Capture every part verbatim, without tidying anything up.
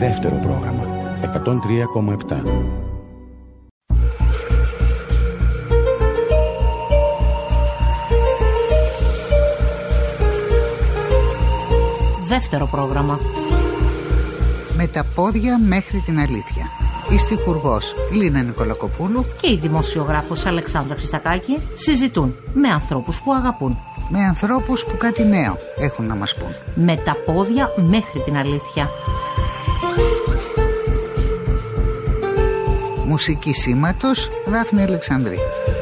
Δεύτερο πρόγραμμα. εκατόν τρία κόμμα επτά. Δεύτερο πρόγραμμα. Με τα πόδια μέχρι την αλήθεια. Η στιχουργός Λίνα Νικολακοπούλου και η δημοσιογράφος Αλεξάνδρα Χριστακάκη συζητούν με ανθρώπους που αγαπούν. Με ανθρώπους που κάτι νέο έχουν να μας πούν. Με τα πόδια μέχρι την αλήθεια. Μουσική σήματος Δάφνη Αλεξανδρή.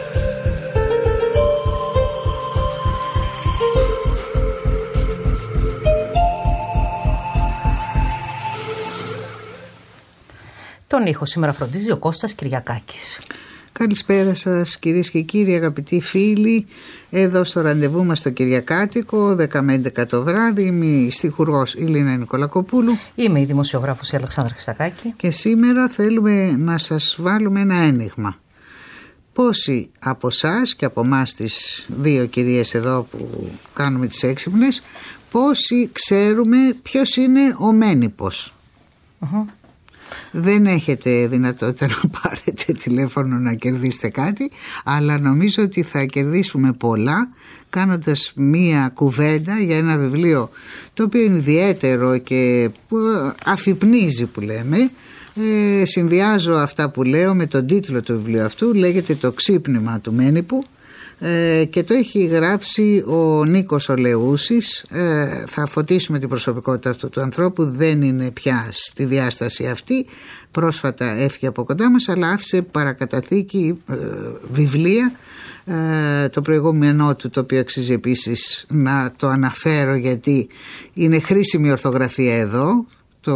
Τον ήχο σήμερα φροντίζει ο Κώστας Κυριακάκης. Καλησπέρα σας κυρίες και κύριοι, αγαπητοί φίλοι. Εδώ στο ραντεβού μας στο Κυριακάτικο, δέκα με έντεκα το βράδυ. Είμαι η στιχουργός η Λίνα Νικολακοπούλου. Είμαι η δημοσιογράφος η Αλεξάνδρα Χριστακάκη. Και σήμερα θέλουμε να σας βάλουμε ένα ένιγμα. Πόσοι από εσάς και από εμάς τις δύο κυρίες εδώ που κάνουμε τις έξυπνες, πόσοι ξέρουμε ποιος είναι ο Μένιππος? Uh-huh. Δεν έχετε δυνατότητα να πάρετε τηλέφωνο να κερδίσετε κάτι, αλλά νομίζω ότι θα κερδίσουμε πολλά κάνοντας μία κουβέντα για ένα βιβλίο το οποίο είναι ιδιαίτερο και που αφυπνίζει, που λέμε. Ε, συνδυάζω αυτά που λέω με τον τίτλο του βιβλίου αυτού. Λέγεται «Το ξύπνημα του Μένιππου» ε, και το έχει γράψει ο Νίκος ο Λεούσης. ε, Θα φωτίσουμε την προσωπικότητα αυτού του ανθρώπου. Δεν είναι πια στη διάσταση αυτή. Πρόσφατα έφυγε από κοντά μας, αλλά άφησε παρακαταθήκη ε, βιβλία, ε, το προηγούμενό του, το οποίο αξίζει επίσης να το αναφέρω γιατί είναι χρήσιμη ορθογραφία εδώ. Το,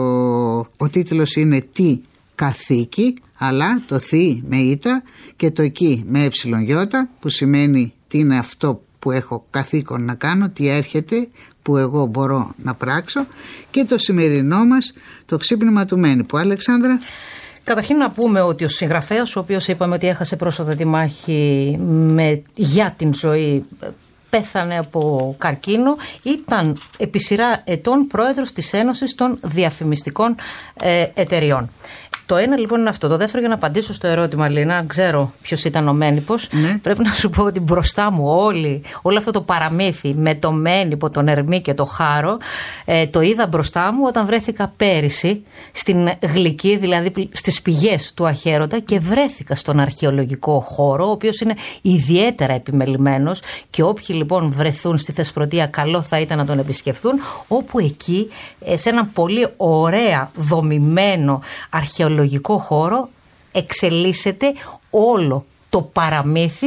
ο τίτλος είναι «Τι καθήκη», αλλά το «θη» με ήτα και το «κι» με εψιλονιώτα, που σημαίνει τι είναι αυτό που έχω καθήκον να κάνω, τι έρχεται που εγώ μπορώ να πράξω, και το σημερινό μας «Το ξύπνημα του Μένιππου». Αλεξάνδρα. Καταρχήν να πούμε ότι ο συγγραφέας, ο οποίος είπαμε ότι έχασε πρόσφατα τη μάχη με, για την ζωή, πέθανε από καρκίνο, ήταν επί σειρά ετών πρόεδρος της Ένωσης των Διαφημιστικών ε, Εταιριών. Το ένα λοιπόν είναι αυτό. Το δεύτερο, για να απαντήσω στο ερώτημα, Λίνα, αν ξέρω ποιος ήταν ο Μένιππος, ναι. Πρέπει να σου πω ότι μπροστά μου όλοι, όλο αυτό το παραμύθι με το Μένιππο, τον Ερμή και το Χάρο, ε, το είδα μπροστά μου όταν βρέθηκα πέρυσι στην Γλυκή, δηλαδή στις πηγές του Αχέρωτα, και βρέθηκα στον αρχαιολογικό χώρο, ο οποίος είναι ιδιαίτερα επιμελημένος, και όποιοι λοιπόν βρεθούν στη Θεσπρωτεία, καλό θα ήταν να τον επισκεφθούν, όπου εκεί, σε ένα πολύ ωραία δομημένο αρχαιολογικό λογικό χώρο, εξελίσσεται όλο το παραμύθι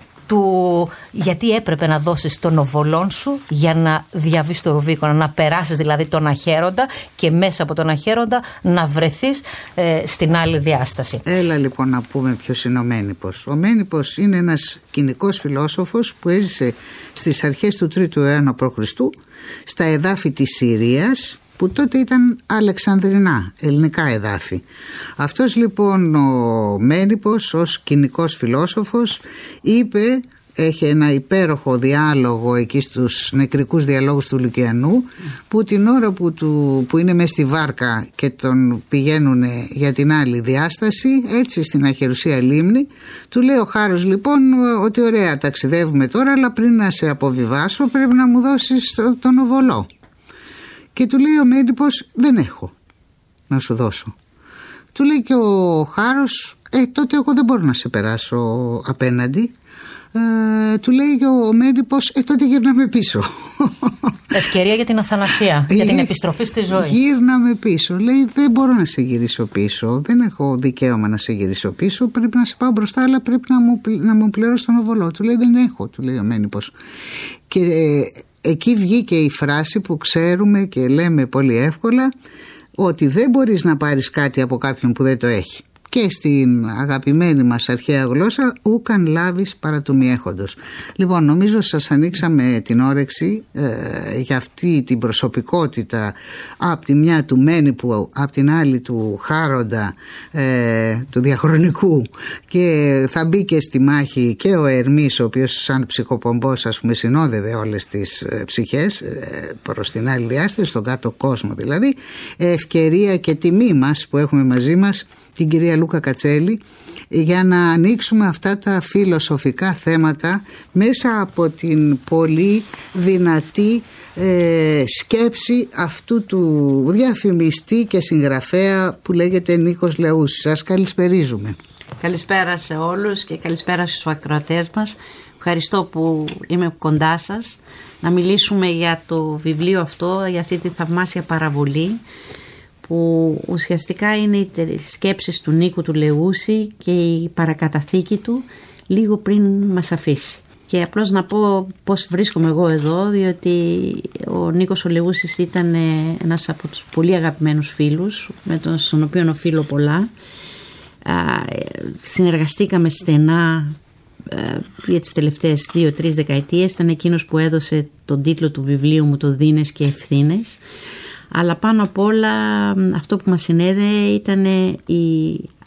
του γιατί έπρεπε να δώσεις τον οβολόν σου για να διαβείς το Ρουβίκονα, να περάσεις δηλαδή τον Αχέροντα και μέσα από τον Αχέροντα να βρεθείς ε, στην άλλη διάσταση. Έλα λοιπόν να πούμε ποιος είναι ο Μένιππος. Ο Μένιππος είναι ένας κοινικός φιλόσοφος που έζησε στις αρχές του τρίτου αιώνα π.Χ. στα εδάφη της Συρίας, που τότε ήταν αλεξανδρινά, ελληνικά εδάφη. Αυτός λοιπόν ο Μένιππος ως κοινικός φιλόσοφος είπε, έχει ένα υπέροχο διάλογο εκεί στους νεκρικούς διαλόγους του Λουκιανού, που την ώρα που, του, που είναι μέσα στη βάρκα και τον πηγαίνουν για την άλλη διάσταση, έτσι στην αχερουσία λίμνη, του λέει ο Χάρος λοιπόν ότι ωραία ταξιδεύουμε τώρα, αλλά πριν να σε αποβιβάσω πρέπει να μου δώσεις τον οβολό. Και του λέει ο Μένιππος, δεν έχω να σου δώσω. Του λέει και ο Χάρος, ε, τότε εγώ δεν μπορώ να σε περάσω απέναντι. Ε, του λέει και ο Μένιππος, ε, τότε γύρναμε πίσω. Ευκαιρία για την αθανασία, για την επιστροφή στη ζωή. Γύρναμε πίσω. Λέει, δεν μπορώ να σε γυρίσω πίσω. Δεν έχω δικαίωμα να σε γυρίσω πίσω. Πρέπει να σε πάω μπροστά, αλλά πρέπει να μου, να μου πληρώσει τον οβολό. Του λέει, δεν έχω, του λέει ο Μένιππος. Και ε, εκεί βγήκε η φράση που ξέρουμε και λέμε πολύ εύκολα, ότι δεν μπορείς να πάρεις κάτι από κάποιον που δεν το έχει. και στην αγαπημένη μας αρχαία γλώσσα ούκαν λάβεις παρά του μη έχοντος. Λοιπόν, νομίζω σας ανοίξαμε την όρεξη ε, για αυτή την προσωπικότητα, από τη μια του Μένιππου, από την άλλη του Χάροντα, ε, του διαχρονικού, και θα μπει και στη μάχη και ο Ερμής, ο οποίος σαν ψυχοπομπός, ας πούμε, συνόδευε όλες τις ε, ψυχές ε, προς την άλλη διάσταση, στον κάτω κόσμο δηλαδή. Ευκαιρία και τιμή μας που έχουμε μαζί μας την κυρία Λούκα Κατσέλη, για να ανοίξουμε αυτά τα φιλοσοφικά θέματα μέσα από την πολύ δυνατή ε, σκέψη αυτού του διαφημιστή και συγγραφέα που λέγεται Νίκος Λεούσης. Σας καλησπερίζουμε. Καλησπέρα σε όλους και καλησπέρα στους ακροατές μας. Ευχαριστώ που είμαι κοντά σας να μιλήσουμε για το βιβλίο αυτό, για αυτή τη θαυμάσια παραβολή, που ουσιαστικά είναι οι σκέψεις του Νίκου του Λεούση και η παρακαταθήκη του λίγο πριν μας αφήσει. Και απλώς να πω πώς βρίσκομαι εγώ εδώ, διότι ο Νίκος ο Λεούσης ήταν ένας από τους πολύ αγαπημένους φίλους, με τον στον οποίο οφείλω πολλά. Συνεργαστήκαμε στενά για τις τελευταίες δύο τρεις δεκαετίες. Ήταν εκείνος που έδωσε τον τίτλο του βιβλίου μου, το «Δίνες και ευθύνες». Αλλά πάνω απ' όλα αυτό που μας συνέδεε ήταν η,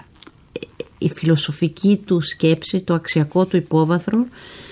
η φιλοσοφική του σκέψη, το αξιακό του υπόβαθρο,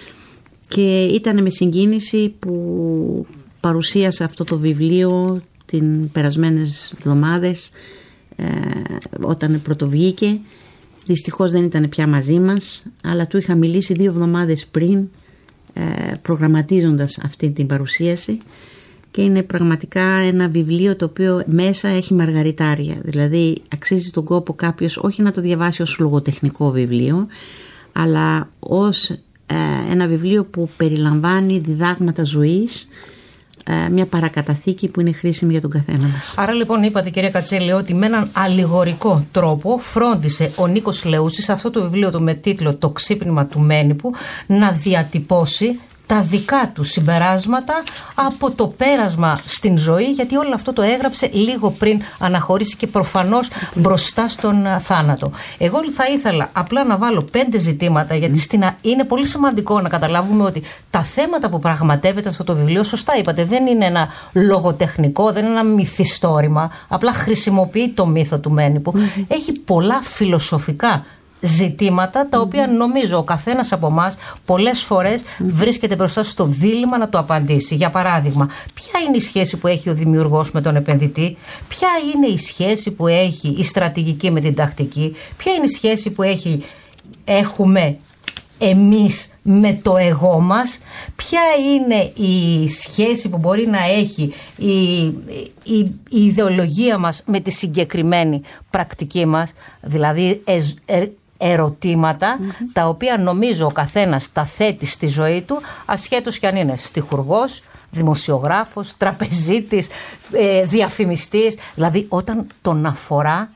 και ήταν με συγκίνηση που παρουσίασα αυτό το βιβλίο την περασμένες εβδομάδες ε, όταν πρωτοβγήκε. Δυστυχώς δεν ήταν πια μαζί μας, αλλά του είχα μιλήσει δύο εβδομάδες πριν, ε, προγραμματίζοντας αυτή την παρουσίαση. Και είναι πραγματικά ένα βιβλίο το οποίο μέσα έχει μαργαριτάρια. Δηλαδή αξίζει τον κόπο κάποιος όχι να το διαβάσει ως λογοτεχνικό βιβλίο, αλλά ως ε, ένα βιβλίο που περιλαμβάνει διδάγματα ζωής, ε, μια παρακαταθήκη που είναι χρήσιμη για τον καθένα μας. Άρα λοιπόν είπατε, κυρία Κατσέλη, ότι με έναν αλληγορικό τρόπο φρόντισε ο Νίκος Λεούσης αυτό το βιβλίο του με τίτλο «Το ξύπνημα του Μένιππου» να διατυπώσει τα δικά του συμπεράσματα από το πέρασμα στην ζωή, γιατί όλο αυτό το έγραψε λίγο πριν αναχωρήσει και προφανώς μπροστά στον θάνατο. Εγώ θα ήθελα απλά να βάλω πέντε ζητήματα, γιατί στην, είναι πολύ σημαντικό να καταλάβουμε ότι τα θέματα που πραγματεύεται αυτό το βιβλίο, σωστά είπατε, δεν είναι ένα λογοτεχνικό, δεν είναι ένα μυθιστόρημα, απλά χρησιμοποιεί το μύθο του Μένιππου. Mm-hmm. Έχει πολλά φιλοσοφικά ζητήματα, τα οποία νομίζω ο καθένας από εμάς πολλές φορές βρίσκεται μπροστά στο δίλημμα να το απαντήσει. Για παράδειγμα, ποια είναι η σχέση που έχει ο δημιουργός με τον επενδυτή, ποια είναι η σχέση που έχει η στρατηγική με την τακτική, ποια είναι η σχέση που έχει, έχουμε εμείς με το εγώ μας, ποια είναι η σχέση που μπορεί να έχει η, η, η ιδεολογία μας με τη συγκεκριμένη πρακτική μας, δηλαδή ε, ε, ερωτήματα mm-hmm. τα οποία νομίζω ο καθένας τα θέτει στη ζωή του, ασχέτως κι αν είναι στιχουργός, δημοσιογράφος, τραπεζίτης, ε, διαφημιστής, δηλαδή όταν τον αφορά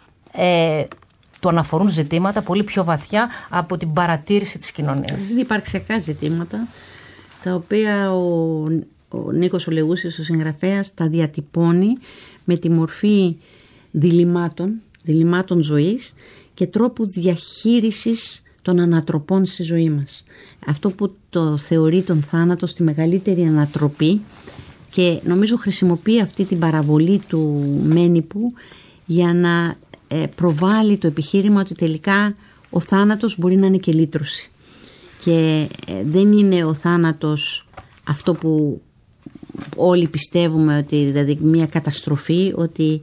ε, τον αφορούν ζητήματα πολύ πιο βαθιά από την παρατήρηση της κοινωνίας. Είναι υπαρξιακά ζητήματα τα οποία ο, ο Νίκος ο Λεούσης, ο συγγραφέας, τα διατυπώνει με τη μορφή διλημάτων, διλημάτων ζωής και τρόπου διαχείρισης των ανατροπών στη ζωή μας. Αυτό που το θεωρεί τον θάνατο στη μεγαλύτερη ανατροπή, και νομίζω χρησιμοποιεί αυτή την παραβολή του Μένιππου για να προβάλλει το επιχείρημα ότι τελικά ο θάνατος μπορεί να είναι και λύτρωση, και δεν είναι ο θάνατος αυτό που όλοι πιστεύουμε, ότι δηλαδή μια καταστροφή, ότι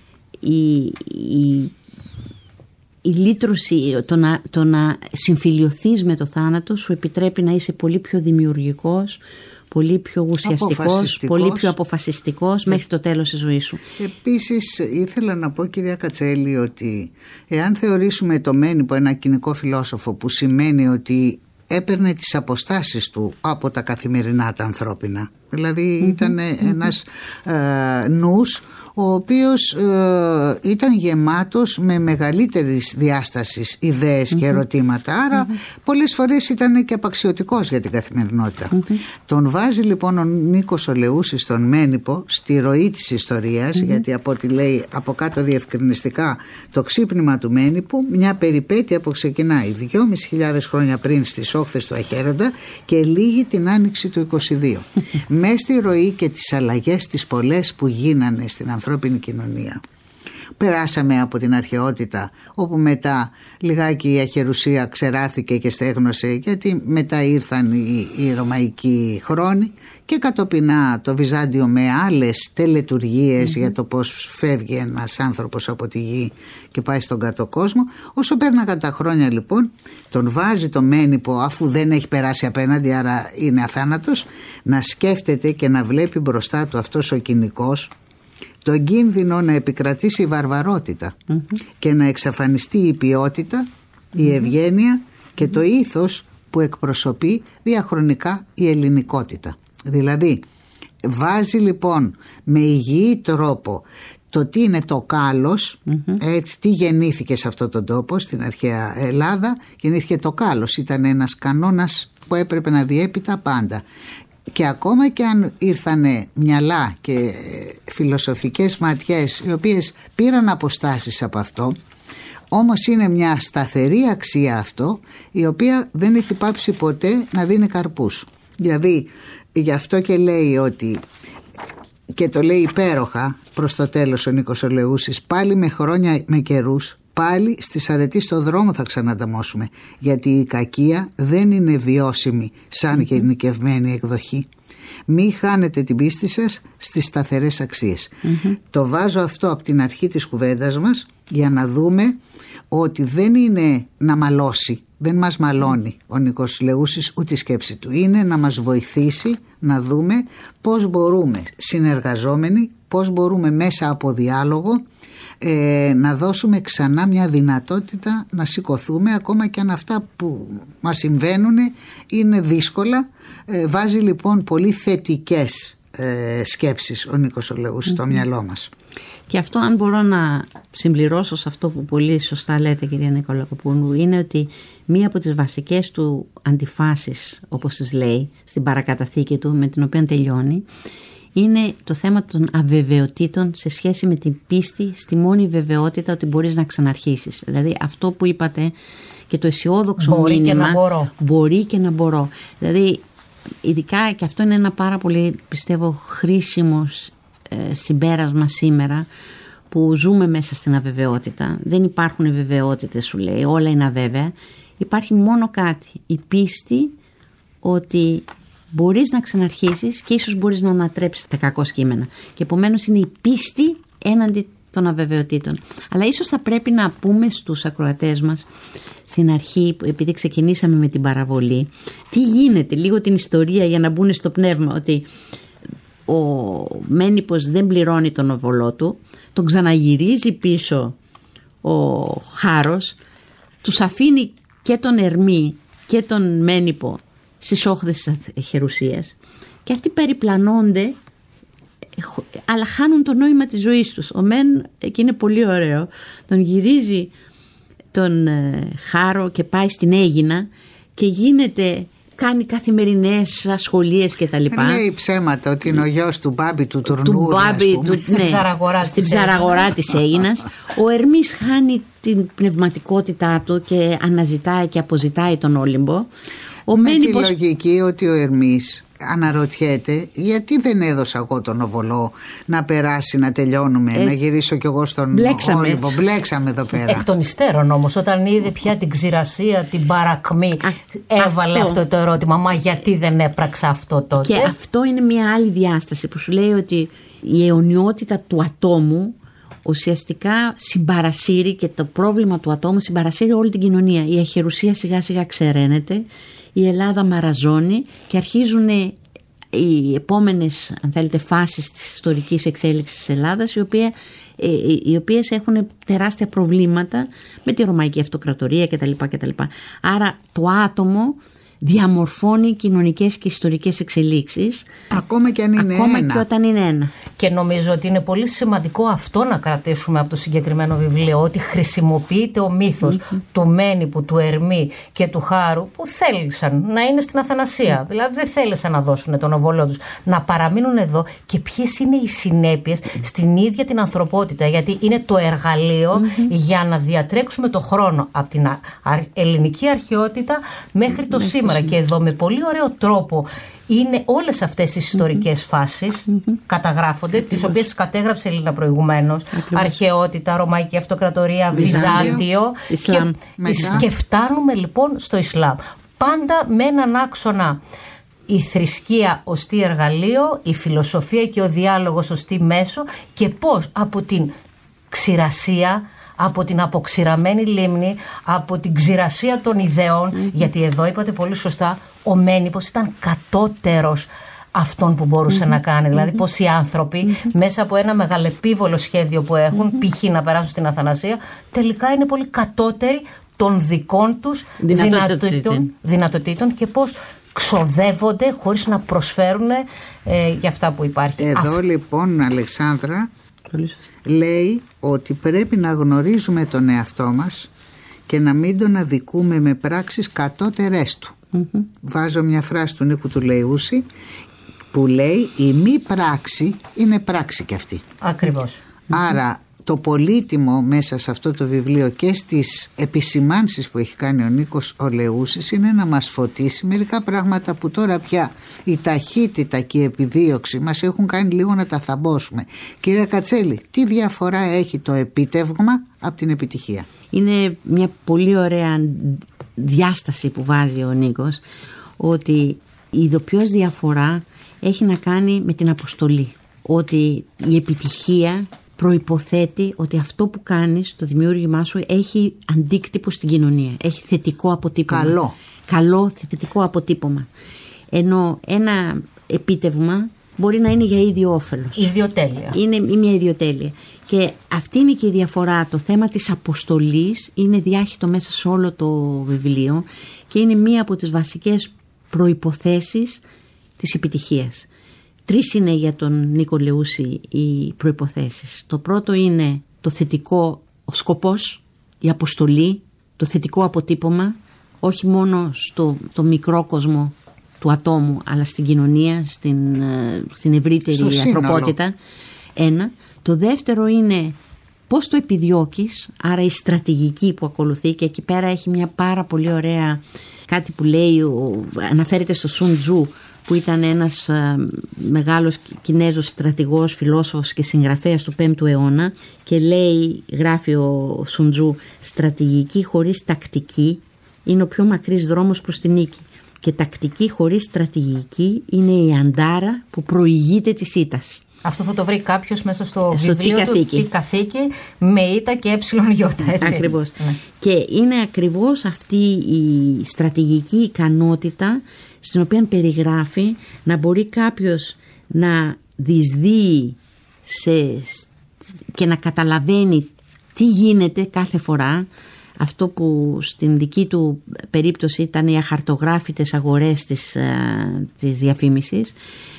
η, η, η λύτρωση, το να, το να συμφιλιωθείς με το θάνατο σου επιτρέπει να είσαι πολύ πιο δημιουργικός, πολύ πιο ουσιαστικός, πολύ πιο αποφασιστικός μέχρι το τέλος της ζωής σου. Επίσης ήθελα να πω, κυρία Κατσέλη, ότι εάν θεωρήσουμε το Μένιππο ένα κοινικό φιλόσοφο, που σημαίνει ότι έπαιρνε τις αποστάσεις του από τα καθημερινά τα ανθρώπινα, Δηλαδή mm-hmm. ήταν ένας ε, νους ο οποίος ε, ήταν γεμάτος με μεγαλύτερης διάστασης ιδέες mm-hmm. και ερωτήματα. Άρα mm-hmm. πολλές φορές ήταν και απαξιωτικός για την καθημερινότητα. Mm-hmm. Τον βάζει λοιπόν ο Νίκος ο Λεούσης τον Μένιπο στη ροή της ιστορίας, mm-hmm. γιατί από ό,τι λέει από κάτω διευκρινιστικά το ξύπνημα του Μένιπου, μια περιπέτεια που ξεκινάει δυόμισι χιλιάδες χρόνια πριν στις όχθες του Αχέροντα και λύγει την άνοιξη του είκοσι δύο. Μες στη ροή και τις αλλαγές τις πολλές που γίνανε στην ανθρώπινη κοινωνία. Περάσαμε από την αρχαιότητα, όπου μετά λιγάκι η αχερουσία ξεράθηκε και στέγνωσε, γιατί μετά ήρθαν οι, οι ρωμαϊκοί χρόνοι, και κατοπινά το Βυζάντιο με άλλες τελετουργίες mm-hmm. για το πώς φεύγει ένας άνθρωπος από τη γη και πάει στον κάτω κόσμο. Όσο πέρναγαν τα χρόνια λοιπόν, τον βάζει το Μένιπο, αφού δεν έχει περάσει απέναντι, άρα είναι αθάνατος, να σκέφτεται και να βλέπει μπροστά του αυτός ο κοινικός τον κίνδυνο να επικρατήσει η βαρβαρότητα mm-hmm. και να εξαφανιστεί η ποιότητα, η mm-hmm. ευγένεια και το ήθος που εκπροσωπεί διαχρονικά η ελληνικότητα. Δηλαδή βάζει λοιπόν με υγιή τρόπο το τι είναι το κάλος, mm-hmm. έτσι, τι γεννήθηκε σε αυτόν τον τόπο, στην αρχαία Ελλάδα γεννήθηκε το κάλος, ήταν ένας κανόνας που έπρεπε να διέπει τα πάντα. Και ακόμα και αν ήρθανε μυαλά και φιλοσοφικές ματιές οι οποίες πήραν αποστάσεις από αυτό, όμως είναι μια σταθερή αξία αυτό, η οποία δεν έχει πάψει ποτέ να δίνει καρπούς. Δηλαδή γι' αυτό και λέει ότι, και το λέει υπέροχα προς το τέλος ο Νίκος ο Λεούσης, πάλι με χρόνια με καιρούς, πάλι στη σαρετή στο δρόμο θα ξανανταμώσουμε, γιατί η κακία δεν είναι βιώσιμη σαν mm-hmm. γενικευμένη εκδοχή. Μη χάνετε την πίστη σας στις σταθερές αξίες. Mm-hmm. Το βάζω αυτό από την αρχή της κουβέντας μας για να δούμε ότι δεν είναι να μαλώσει, δεν μας μαλώνει ο Νίκος Λεούσης ούτε η σκέψη του, είναι να μας βοηθήσει να δούμε πώς μπορούμε συνεργαζόμενοι, πώς μπορούμε μέσα από διάλογο Ε, να δώσουμε ξανά μια δυνατότητα να σηκωθούμε, ακόμα και αν αυτά που μας συμβαίνουν είναι δύσκολα. Ε, βάζει λοιπόν πολύ θετικές ε, σκέψεις ο Νίκος ο Λεούσης mm-hmm. στο μυαλό μας. Και αυτό, αν μπορώ να συμπληρώσω σε αυτό που πολύ σωστά λέτε, κυρία Νικολακοπούλου, είναι ότι μία από τις βασικές του αντιφάσεις, όπως τις λέει στην παρακαταθήκη του, με την οποία τελειώνει, είναι το θέμα των αβεβαιοτήτων σε σχέση με την πίστη στη μόνη βεβαιότητα ότι μπορείς να ξαναρχίσεις. Δηλαδή αυτό που είπατε και το αισιόδοξο μπορεί μήνυμα, και να μπορώ. μπορεί και να μπορώ. Δηλαδή ειδικά, και αυτό είναι ένα πάρα πολύ, πιστεύω, χρήσιμο ε, συμπέρασμα σήμερα, που ζούμε μέσα στην αβεβαιότητα. Δεν υπάρχουν βεβαιότητες, σου λέει, όλα είναι αβέβαια. Υπάρχει μόνο κάτι, η πίστη ότι μπορείς να ξαναρχίσεις και ίσως μπορείς να ανατρέψεις τα κακό κείμενα. Και επομένως είναι η πίστη έναντι των αβεβαιοτήτων. Αλλά ίσως θα πρέπει να πούμε στους ακροατές μας στην αρχή, επειδή ξεκινήσαμε με την παραβολή, τι γίνεται, λίγο την ιστορία για να μπουν στο πνεύμα, ότι ο Μένιπος δεν πληρώνει τον οβολό του, τον ξαναγυρίζει πίσω ο Χάρος, τους αφήνει και τον Ερμή και τον Μένιπο στις όχθες της Χερουσίας και αυτοί περιπλανώνται, αλλά χάνουν το νόημα της ζωής τους. Ο Μεν, και είναι πολύ ωραίο, τον γυρίζει τον Χάρο και πάει στην Αίγινα και γίνεται, κάνει καθημερινές ασχολίες και τα λοιπά. Λέει ψέματα ότι είναι ο γιος του Μπάμπη του Τουρνούρη, του Μπάμπη, του, στην ναι, ψαραγορά, στην ψαραγορά της Αίγινας. Ο Ερμής χάνει την πνευματικότητά του και αναζητάει και αποζητάει τον Όλυμπο. Ο με Μένιπος... τη λογική ότι ο Ερμής αναρωτιέται γιατί δεν έδωσα εγώ τον οβολό να περάσει, να τελειώνουμε, έτσι, να γυρίσω κι εγώ στον Μπλέξαμε. Όλυμπο. Μπλέξαμε εδώ πέρα. Εκ των υστέρων όμως, όταν είδε πια την ξηρασία, την παρακμή, Α, έβαλε αυτό. αυτό το ερώτημα, μα γιατί δεν έπραξα αυτό τότε. Και αυτό είναι μια άλλη διάσταση που σου λέει ότι η αιωνιότητα του ατόμου ουσιαστικά συμπαρασύρει, και το πρόβλημα του ατόμου συμπαρασύρει όλη την κοινωνία. Η αχερουσία σιγά σιγά ξεραίνεται, η Ελλάδα μαραζώνει και αρχίζουν οι επόμενες, αν θέλετε, φάσεις της ιστορικής εξέλιξης της Ελλάδας, οι, οποία, οι οποίες έχουν τεράστια προβλήματα με τη Ρωμαϊκή Αυτοκρατορία κτλ. κτλ. Άρα το άτομο διαμορφώνει κοινωνικές και ιστορικές εξελίξεις. Ακόμα και αν είναι ακόμα ένα. και όταν είναι ένα. Και νομίζω ότι είναι πολύ σημαντικό αυτό να κρατήσουμε από το συγκεκριμένο βιβλίο, ότι χρησιμοποιείται ο μύθος mm-hmm. του Μένιππου, του Ερμή και του Χάρου, που θέλησαν να είναι στην Αθανασία. Mm-hmm. Δηλαδή δεν θέλησαν να δώσουν τον οβόλο τους, να παραμείνουν εδώ, και ποιες είναι οι συνέπειες mm-hmm. στην ίδια την ανθρωπότητα, γιατί είναι το εργαλείο mm-hmm. για να διατρέξουμε το χρόνο από την ελληνική αρχαιότητα μέχρι το mm-hmm. σήμερα. Και εδώ με πολύ ωραίο τρόπο είναι όλες αυτές οι ιστορικές mm-hmm. φάσεις mm-hmm. καταγράφονται, mm-hmm. τις οποίες κατέγραψε η Έλληνα προηγουμένως. Mm-hmm. Αρχαιότητα, Ρωμαϊκή Αυτοκρατορία, Βυζάντιο και, και φτάνουμε λοιπόν στο Ισλάμ. Πάντα με έναν άξονα: η θρησκεία ως τι εργαλείο, η φιλοσοφία και ο διάλογος ως τι μέσο, και πώς από την ξηρασία, από την αποξηραμένη λίμνη, από την ξηρασία των ιδεών, mm-hmm. γιατί εδώ είπατε πολύ σωστά, ο Μένιππος ήταν κατώτερος αυτόν που μπορούσε mm-hmm. να κάνει. Δηλαδή mm-hmm. πως οι άνθρωποι mm-hmm. μέσα από ένα μεγαλεπίβολο σχέδιο που έχουν, mm-hmm. π.χ. να περάσουν στην Αθανασία, τελικά είναι πολύ κατώτεροι των δικών τους δυνατοτήτων, δυνατοτήτων, και πως ξοδεύονται χωρίς να προσφέρουν ε, για αυτά που υπάρχει. Εδώ Αυτό. λοιπόν, Αλεξάνδρα, λέει ότι πρέπει να γνωρίζουμε τον εαυτό μας και να μην τον αδικούμε με πράξεις κατώτερες του. Mm-hmm. Βάζω μια φράση του Νίκου του Λεούση που λέει: η μη πράξη είναι πράξη κι αυτή. Ακριβώς. Άρα το πολύτιμο μέσα σε αυτό το βιβλίο και στις επισημάνσεις που έχει κάνει ο Νίκος ο Λεούσης είναι να μας φωτίσει μερικά πράγματα που τώρα πια η ταχύτητα και η επιδίωξη μας έχουν κάνει λίγο να τα θαμπόσουμε. Κύριε Κατσέλη, τι διαφορά έχει το επίτευγμα από την επιτυχία? Είναι μια πολύ ωραία διάσταση που βάζει ο Νίκος, ότι η ειδοποιώς διαφορά έχει να κάνει με την αποστολή. Ότι η επιτυχία προϋποθέτει ότι αυτό που κάνεις, το δημιούργημά σου, έχει αντίκτυπο στην κοινωνία. Έχει θετικό αποτύπωμα. Καλό. Καλό θετικό αποτύπωμα. Ενώ ένα επίτευγμα μπορεί να είναι για ίδιο όφελος. Ιδιοτέλεια. Είναι μια ιδιοτέλεια. Και αυτή είναι και η διαφορά. Το θέμα της αποστολής είναι διάχυτο μέσα σε όλο το βιβλίο και είναι μία από τις βασικές προϋποθέσεις της επιτυχίας. Τρεις είναι για τον Νίκο Λεούση οι προϋποθέσεις. Το πρώτο είναι το θετικό, ο σκοπός, η αποστολή, το θετικό αποτύπωμα, όχι μόνο στο το μικρό κόσμο του ατόμου, αλλά στην κοινωνία, στην, στην ευρύτερη ανθρωπότητα. Ένα. Το δεύτερο είναι πώς το επιδιώκεις, άρα η στρατηγική που ακολουθεί, και εκεί πέρα έχει μια πάρα πολύ ωραία, κάτι που λέει, αναφέρεται στο Σουν Τζου, που ήταν ένας α, μεγάλος Κινέζος στρατηγός, φιλόσοφος και συγγραφέας του πέμπτου αιώνα, και λέει, γράφει ο Σουν Τζου, στρατηγική χωρίς τακτική είναι ο πιο μακρύς δρόμος προς την νίκη, και τακτική χωρίς στρατηγική είναι η αντάρα που προηγείται της ήττας. Αυτό θα το βρει κάποιος μέσα στο, στο βιβλίο τι του «Τι καθήκη» με ήττα και έψιλον γιώτα, έτσι. Ακριβώς. Ναι. Και είναι ακριβώς αυτή η στρατηγική ικανότητα στην οποία περιγράφει να μπορεί κάποιος να διεισδύει σε, και να καταλαβαίνει τι γίνεται κάθε φορά. Αυτό που στην δική του περίπτωση ήταν οι αχαρτογράφητες αγορές της, της διαφήμισης,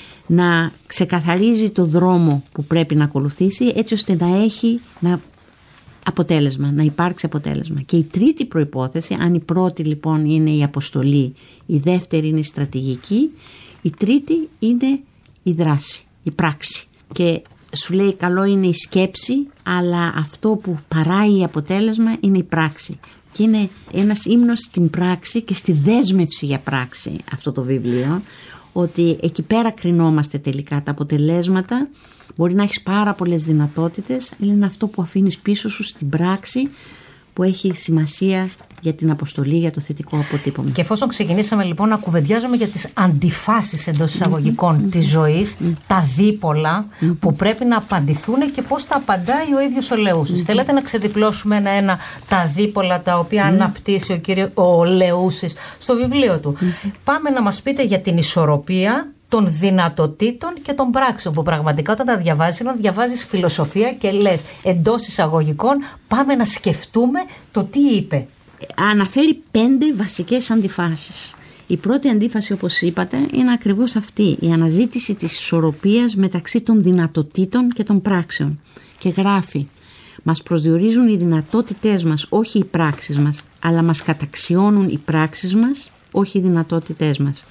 να ξεκαθαρίζει το δρόμο που πρέπει να ακολουθήσει έτσι ώστε να έχει να αποτέλεσμα, να υπάρξει αποτέλεσμα. Και η τρίτη προϋπόθεση, αν η πρώτη λοιπόν είναι η αποστολή, η δεύτερη είναι η στρατηγική, η τρίτη είναι η δράση, η πράξη. Και σου λέει καλό είναι η σκέψη, αλλά αυτό που παράγει αποτέλεσμα είναι η πράξη. Και είναι ένας ύμνος στην πράξη και στη δέσμευση για πράξη αυτό το βιβλίο, ότι εκεί πέρα κρινόμαστε τελικά τα αποτελέσματα. Μπορεί να έχεις πάρα πολλές δυνατότητες, αλλά είναι αυτό που αφήνεις πίσω σου στην πράξη που έχει σημασία για την αποστολή, για το θετικό αποτύπωμα. Και εφόσον ξεκινήσαμε λοιπόν να κουβεντιάζουμε για τις αντιφάσεις εντός εισαγωγικών mm-hmm. της ζωής, mm-hmm. τα δίπολα mm-hmm. που πρέπει να απαντηθούν και πώς τα απαντάει ο ίδιος ο Λεούσης. Mm-hmm. Θέλετε να ξεδιπλώσουμε ένα-ένα τα δίπολα τα οποία mm-hmm. αναπτύσσει ο, κύριο, ο Λεούσης στο βιβλίο του. Mm-hmm. Πάμε να μας πείτε για την ισορροπία των δυνατοτήτων και των πράξεων, που πραγματικά όταν τα διαβάζεις, όταν διαβάζεις φιλοσοφία και λες εντός εισαγωγικών, πάμε να σκεφτούμε το τι είπε. Αναφέρει πέντε βασικές αντιφάσεις. Η πρώτη αντίφαση, όπως είπατε, είναι ακριβώς αυτή, η αναζήτηση της ισορροπίας μεταξύ των δυνατοτήτων και των πράξεων. Και γράφει: μας προσδιορίζουν οι δυνατότητές μας, όχι οι πράξεις μας, αλλά μας καταξιώνουν οι πράξεις μας, όχι οι δυνατότητές μας.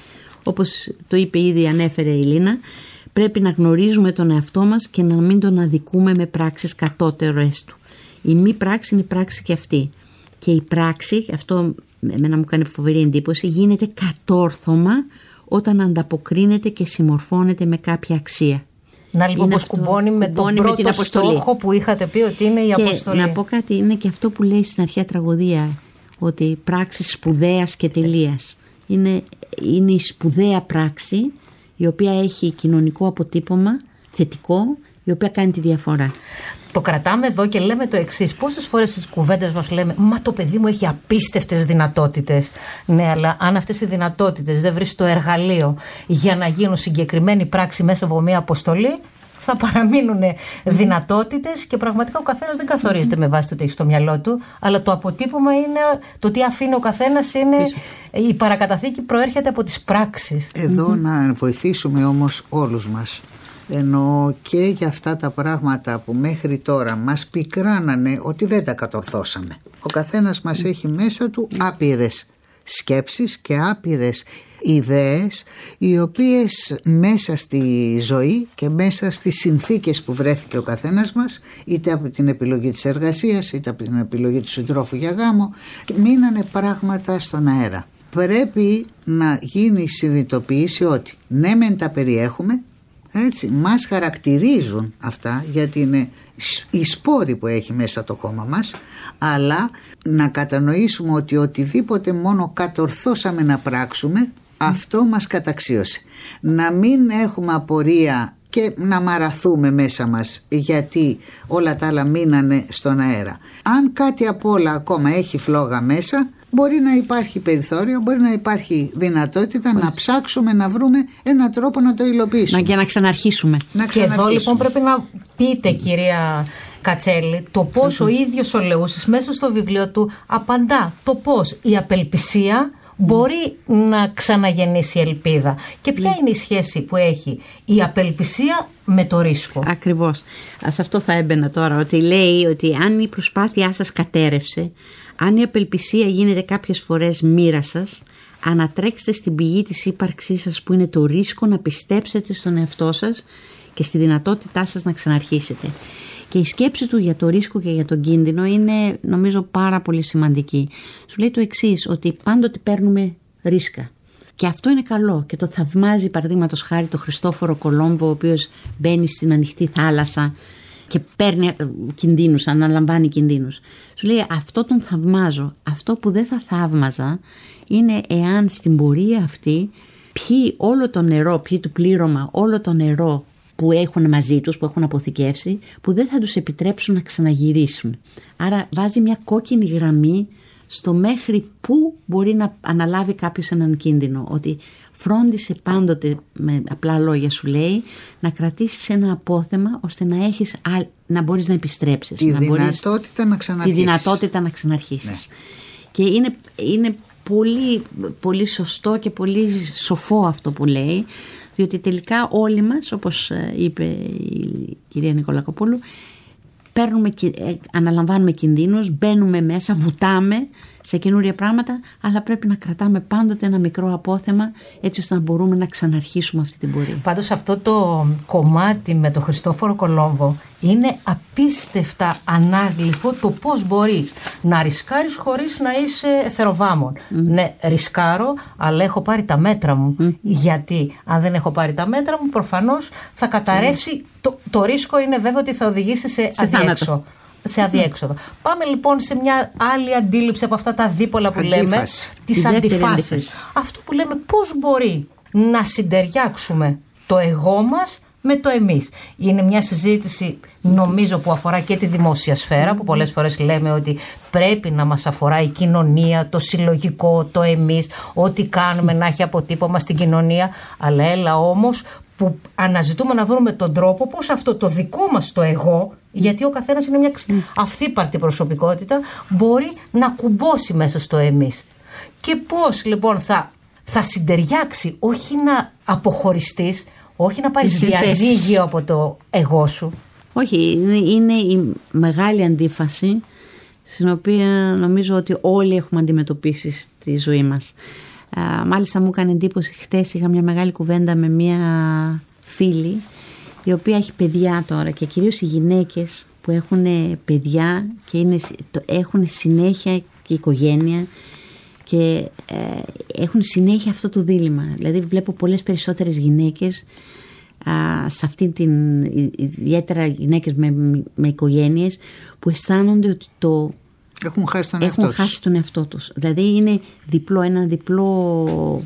Όπως το είπε ήδη, ανέφερε η Λίνα, πρέπει να γνωρίζουμε τον εαυτό μας και να μην τον αδικούμε με πράξεις κατώτερες του. Η μη πράξη είναι πράξη και αυτή. Και η πράξη, αυτό εμένα μου κάνει φοβερή εντύπωση, γίνεται κατόρθωμα όταν ανταποκρίνεται και συμμορφώνεται με κάποια αξία. Να λοιπόν πως κουμπώνει με τον πρώτο με στόχο που είχατε πει ότι είναι η και αποστολή. Να πω κάτι, είναι και αυτό που λέει στην αρχαία τραγωδία, ότι πράξεις σπουδαίας και τελείας. Είναι, είναι η σπουδαία πράξη η οποία έχει κοινωνικό αποτύπωμα θετικό, η οποία κάνει τη διαφορά. Το κρατάμε εδώ και λέμε το εξής. Πόσες φορές στις κουβέντες μας λέμε, μα το παιδί μου έχει απίστευτες δυνατότητες. Ναι, αλλά αν αυτές οι δυνατότητες δεν βρεις το εργαλείο για να γίνουν συγκεκριμένη πράξη μέσα από μια αποστολή, θα παραμείνουν δυνατότητες και πραγματικά ο καθένας δεν καθορίζεται με βάση το τι έχει στο μυαλό του, αλλά το αποτύπωμα είναι, το τι αφήνει ο καθένας είναι, η παρακαταθήκη προέρχεται από τις πράξεις. Εδώ mm-hmm. να βοηθήσουμε όμως όλους μας. Ενώ και για αυτά τα πράγματα που μέχρι τώρα μας πικράνανε ότι δεν τα κατορθώσαμε. Ο καθένας μας έχει μέσα του άπειρες σκέψεις και άπειρες ιδέες, οι οποίες μέσα στη ζωή και μέσα στις συνθήκες που βρέθηκε ο καθένας μας, είτε από την επιλογή της εργασίας είτε από την επιλογή του συντρόφου για γάμο, μείνανε πράγματα στον αέρα. Πρέπει να γίνει συνειδητοποίηση ότι ναι μεν τα περιέχουμε, έτσι, μας χαρακτηρίζουν αυτά γιατί είναι οι σπόροι που έχει μέσα το κόμμα μας, αλλά να κατανοήσουμε ότι οτιδήποτε μόνο κατορθώσαμε να πράξουμε, αυτό μας καταξίωσε. Να μην έχουμε απορία και να μαραθούμε μέσα μας γιατί όλα τα άλλα μείνανε στον αέρα. Αν κάτι απ' όλα ακόμα έχει φλόγα μέσα, μπορεί να υπάρχει περιθώριο, μπορεί να υπάρχει δυνατότητα να ψάξουμε να βρούμε έναν τρόπο να το υλοποιήσουμε. Να, για να ξαναρχίσουμε. να ξαναρχίσουμε. Και εδώ λοιπόν πρέπει να πείτε, κυρία Κατσέλη, το πώς mm-hmm. ο ίδιος ο Λεούσης μέσα στο βιβλίο του απαντά το πώς η απελπισία μπορεί να ξαναγεννήσει ελπίδα. Και ποια mm. είναι η σχέση που έχει η απελπισία με το ρίσκο. Ακριβώς. Σε αυτό θα έμπαινα τώρα, ότι λέει ότι αν η προσπάθειά σας κατέρευσε, αν η απελπισία γίνεται κάποιες φορές μοίρα σας, ανατρέξτε στην πηγή της ύπαρξής σας που είναι το ρίσκο να πιστέψετε στον εαυτό σας και στη δυνατότητά σας να ξαναρχίσετε. Και η σκέψη του για το ρίσκο και για τον κίνδυνο είναι, νομίζω, πάρα πολύ σημαντική. Σου λέει το εξής, ότι πάντοτε παίρνουμε ρίσκα. Και αυτό είναι καλό και το θαυμάζει, παραδείγματος χάρη, το Χριστόφορο Κολόμβο, ο οποίος μπαίνει στην ανοιχτή θάλασσα και παίρνει κινδύνους, αναλαμβάνει κινδύνους. Σου λέει αυτό τον θαυμάζω. Αυτό που δεν θα θαύμαζα είναι εάν στην πορεία αυτή πιει όλο το νερό, πιει το πλήρωμα, όλο το νερό που έχουν μαζί τους, που έχουν αποθηκεύσει, που δεν θα τους επιτρέψουν να ξαναγυρίσουν. Άρα βάζει μια κόκκινη γραμμή στο μέχρι πού μπορεί να αναλάβει κάποιος έναν κίνδυνο. Ότι φρόντισε πάντοτε, με απλά λόγια σου λέει, να κρατήσεις ένα απόθεμα ώστε να, έχεις, να μπορείς να επιστρέψεις. Τη να δυνατότητα μπορείς, να ξαναρχίσεις. Τη δυνατότητα να ξαναρχίσεις. Ναι. Και είναι, είναι πολύ, πολύ σωστό και πολύ σοφό αυτό που λέει, διότι τελικά όλοι μας, όπως είπε η κυρία Νικολακοπούλου, παίρνουμε, αναλαμβάνουμε κινδύνους, μπαίνουμε μέσα, βουτάμε σε καινούρια πράγματα, αλλά πρέπει να κρατάμε πάντοτε ένα μικρό απόθεμα έτσι ώστε να μπορούμε να ξαναρχίσουμε αυτή την πορεία. Πάντως αυτό το κομμάτι με τον Χριστόφορο Κολόμβο είναι απίστευτα ανάγλυφο, το πώς μπορεί να ρισκάρεις χωρίς να είσαι εθεροβάμων. Mm. Ναι, ρισκάρω, αλλά έχω πάρει τα μέτρα μου. Mm. Γιατί αν δεν έχω πάρει τα μέτρα μου, προφανώς θα καταρρεύσει. Mm. Το, το ρίσκο είναι βέβαιο ότι θα οδηγήσει σε, σε αδιέξοδο. Σε αδιέξοδο. Mm. Πάμε λοιπόν σε μια άλλη αντίληψη από αυτά τα δίπολα που Αντίφαση. λέμε, τις αντιφάσεις. Αυτό που λέμε πώς μπορεί να συντεριάξουμε το εγώ μας με το εμείς. Είναι μια συζήτηση, νομίζω, που αφορά και τη δημόσια σφαίρα, που πολλές φορές λέμε ότι πρέπει να μας αφορά η κοινωνία, το συλλογικό, το εμείς, ό,τι κάνουμε να έχει αποτύπωμα στην κοινωνία. Αλλά έλα όμως που αναζητούμε να βρούμε τον τρόπο πώς αυτό το δικό μας το εγώ, γιατί ο καθένας είναι μια αυθύπαρκτη προσωπικότητα, μπορεί να κουμπώσει μέσα στο εμείς. Και πώς λοιπόν θα θα συντεριάξει, όχι να αποχωριστείς, όχι να πάρεις διαζύγιο από το εγώ σου. Όχι, είναι, είναι η μεγάλη αντίφαση στην οποία νομίζω ότι όλοι έχουμε αντιμετωπίσει στη ζωή μας. Α, μάλιστα μου έκανε εντύπωση χτες, είχα μια μεγάλη κουβέντα με μια φίλη η οποία έχει παιδιά τώρα και κυρίως οι γυναίκες που έχουν παιδιά και είναι, το, έχουν συνέχεια και οικογένεια και ε, έχουν συνέχεια αυτό το δίλημμα. Δηλαδή βλέπω πολλές περισσότερες γυναίκες α, σε αυτή την, ιδιαίτερα γυναίκες με, με οικογένειες που αισθάνονται ότι το έχουν χάσει τον, έχουν εαυτό, χάσει τον εαυτό τους. Δηλαδή είναι διπλό, ένα διπλό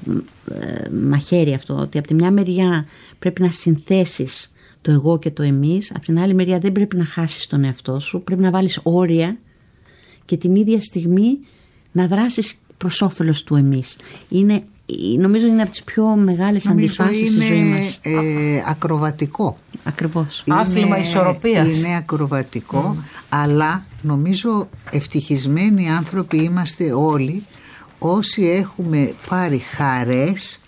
ε, μαχαίρι αυτό, ότι από τη μια μεριά πρέπει να συνθέσεις το εγώ και το εμείς, από την άλλη μεριά δεν πρέπει να χάσεις τον εαυτό σου, πρέπει να βάλεις όρια και την ίδια στιγμή να δράσεις προς όφελος του εμείς. Είναι, νομίζω είναι από τις πιο μεγάλες νομίζω αντιφάσεις στη ζωή μας. Ε, ακροβατικό. Ακριβώς. Είναι, άθλημα ισορροπίας. Είναι ακροβατικό, mm. αλλά νομίζω ευτυχισμένοι άνθρωποι είμαστε όλοι όσοι έχουμε πάρει χαρές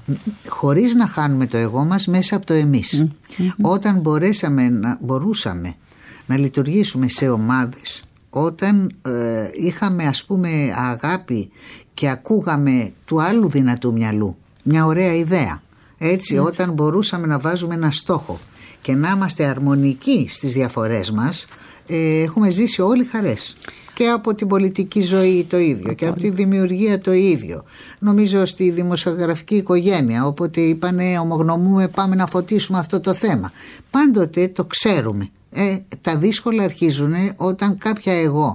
χωρίς να χάνουμε το εγώ μας μέσα από το εμείς. Mm-hmm. Όταν μπορέσαμε να, μπορούσαμε να λειτουργήσουμε σε ομάδες, όταν ε, είχαμε ας πούμε αγάπη και ακούγαμε του άλλου δυνατού μυαλού μια ωραία ιδέα, έτσι, mm-hmm. όταν μπορούσαμε να βάζουμε ένα στόχο και να είμαστε αρμονικοί στις διαφορές μας, ε, έχουμε ζήσει όλοι χαρές. Και από την πολιτική ζωή το ίδιο και από τη δημιουργία το ίδιο. Νομίζω στη δημοσιογραφική οικογένεια, όποτε είπανε ομογνωμούμε πάμε να φωτίσουμε αυτό το θέμα. Πάντοτε το ξέρουμε. Ε, τα δύσκολα αρχίζουν όταν κάποια εγώ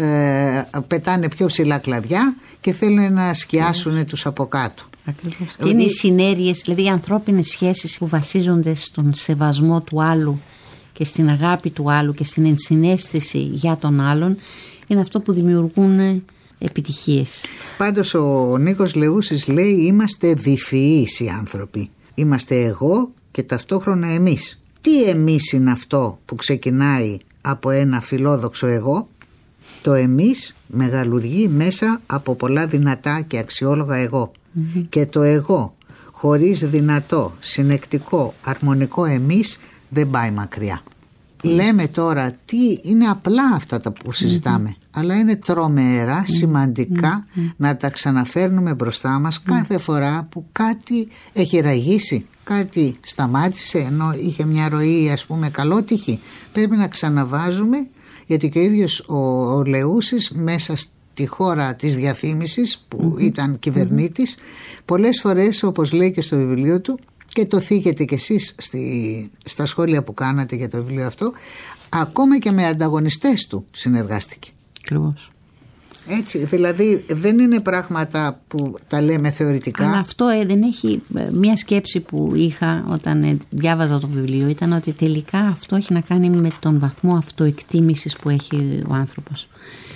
ε, πετάνε πιο ψηλά κλαδιά και θέλουν να σκιάσουν τους από κάτω. Ακριβώς. Και είναι οι συνέργειες, δηλαδή οι ανθρώπινες σχέσεις που βασίζονται στον σεβασμό του άλλου και στην αγάπη του άλλου και στην ενσυναίσθηση για τον άλλον, είναι αυτό που δημιουργούν επιτυχίες. Πάντως ο Νίκος Λεούσης λέει είμαστε διφυείς οι άνθρωποι. Είμαστε εγώ και ταυτόχρονα εμείς. Τι εμείς είναι αυτό που ξεκινάει από ένα φιλόδοξο εγώ? Το εμείς μεγαλουργεί μέσα από πολλά δυνατά και αξιόλογα εγώ. Mm-hmm. Και το εγώ χωρίς δυνατό, συνεκτικό, αρμονικό εμείς δεν πάει μακριά. Mm. Λέμε τώρα τι είναι απλά αυτά τα που συζητάμε, mm-hmm. αλλά είναι τρομερά mm-hmm. σημαντικά mm-hmm. να τα ξαναφέρνουμε μπροστά μας mm-hmm. κάθε φορά που κάτι έχει ραγίσει, κάτι σταμάτησε ενώ είχε μια ροή ας πούμε καλότυχη. Πρέπει να ξαναβάζουμε, γιατί και ο ίδιος ο, ο Λεούσης μέσα στη χώρα της διαφήμισης που mm-hmm. ήταν κυβερνήτης mm-hmm. πολλές φορές, όπως λέει και στο βιβλίο του και το θίγετε κι εσείς στη, στα σχόλια που κάνατε για το βιβλίο αυτό, ακόμα και με ανταγωνιστές του συνεργάστηκε. Ακριβώς. Έτσι, δηλαδή δεν είναι πράγματα που τα λέμε θεωρητικά. Αλλά αυτό ε, δεν έχει, μια σκέψη που είχα όταν ε, διάβαζα το βιβλίο ήταν ότι τελικά αυτό έχει να κάνει με τον βαθμό αυτοεκτίμησης που έχει ο άνθρωπος.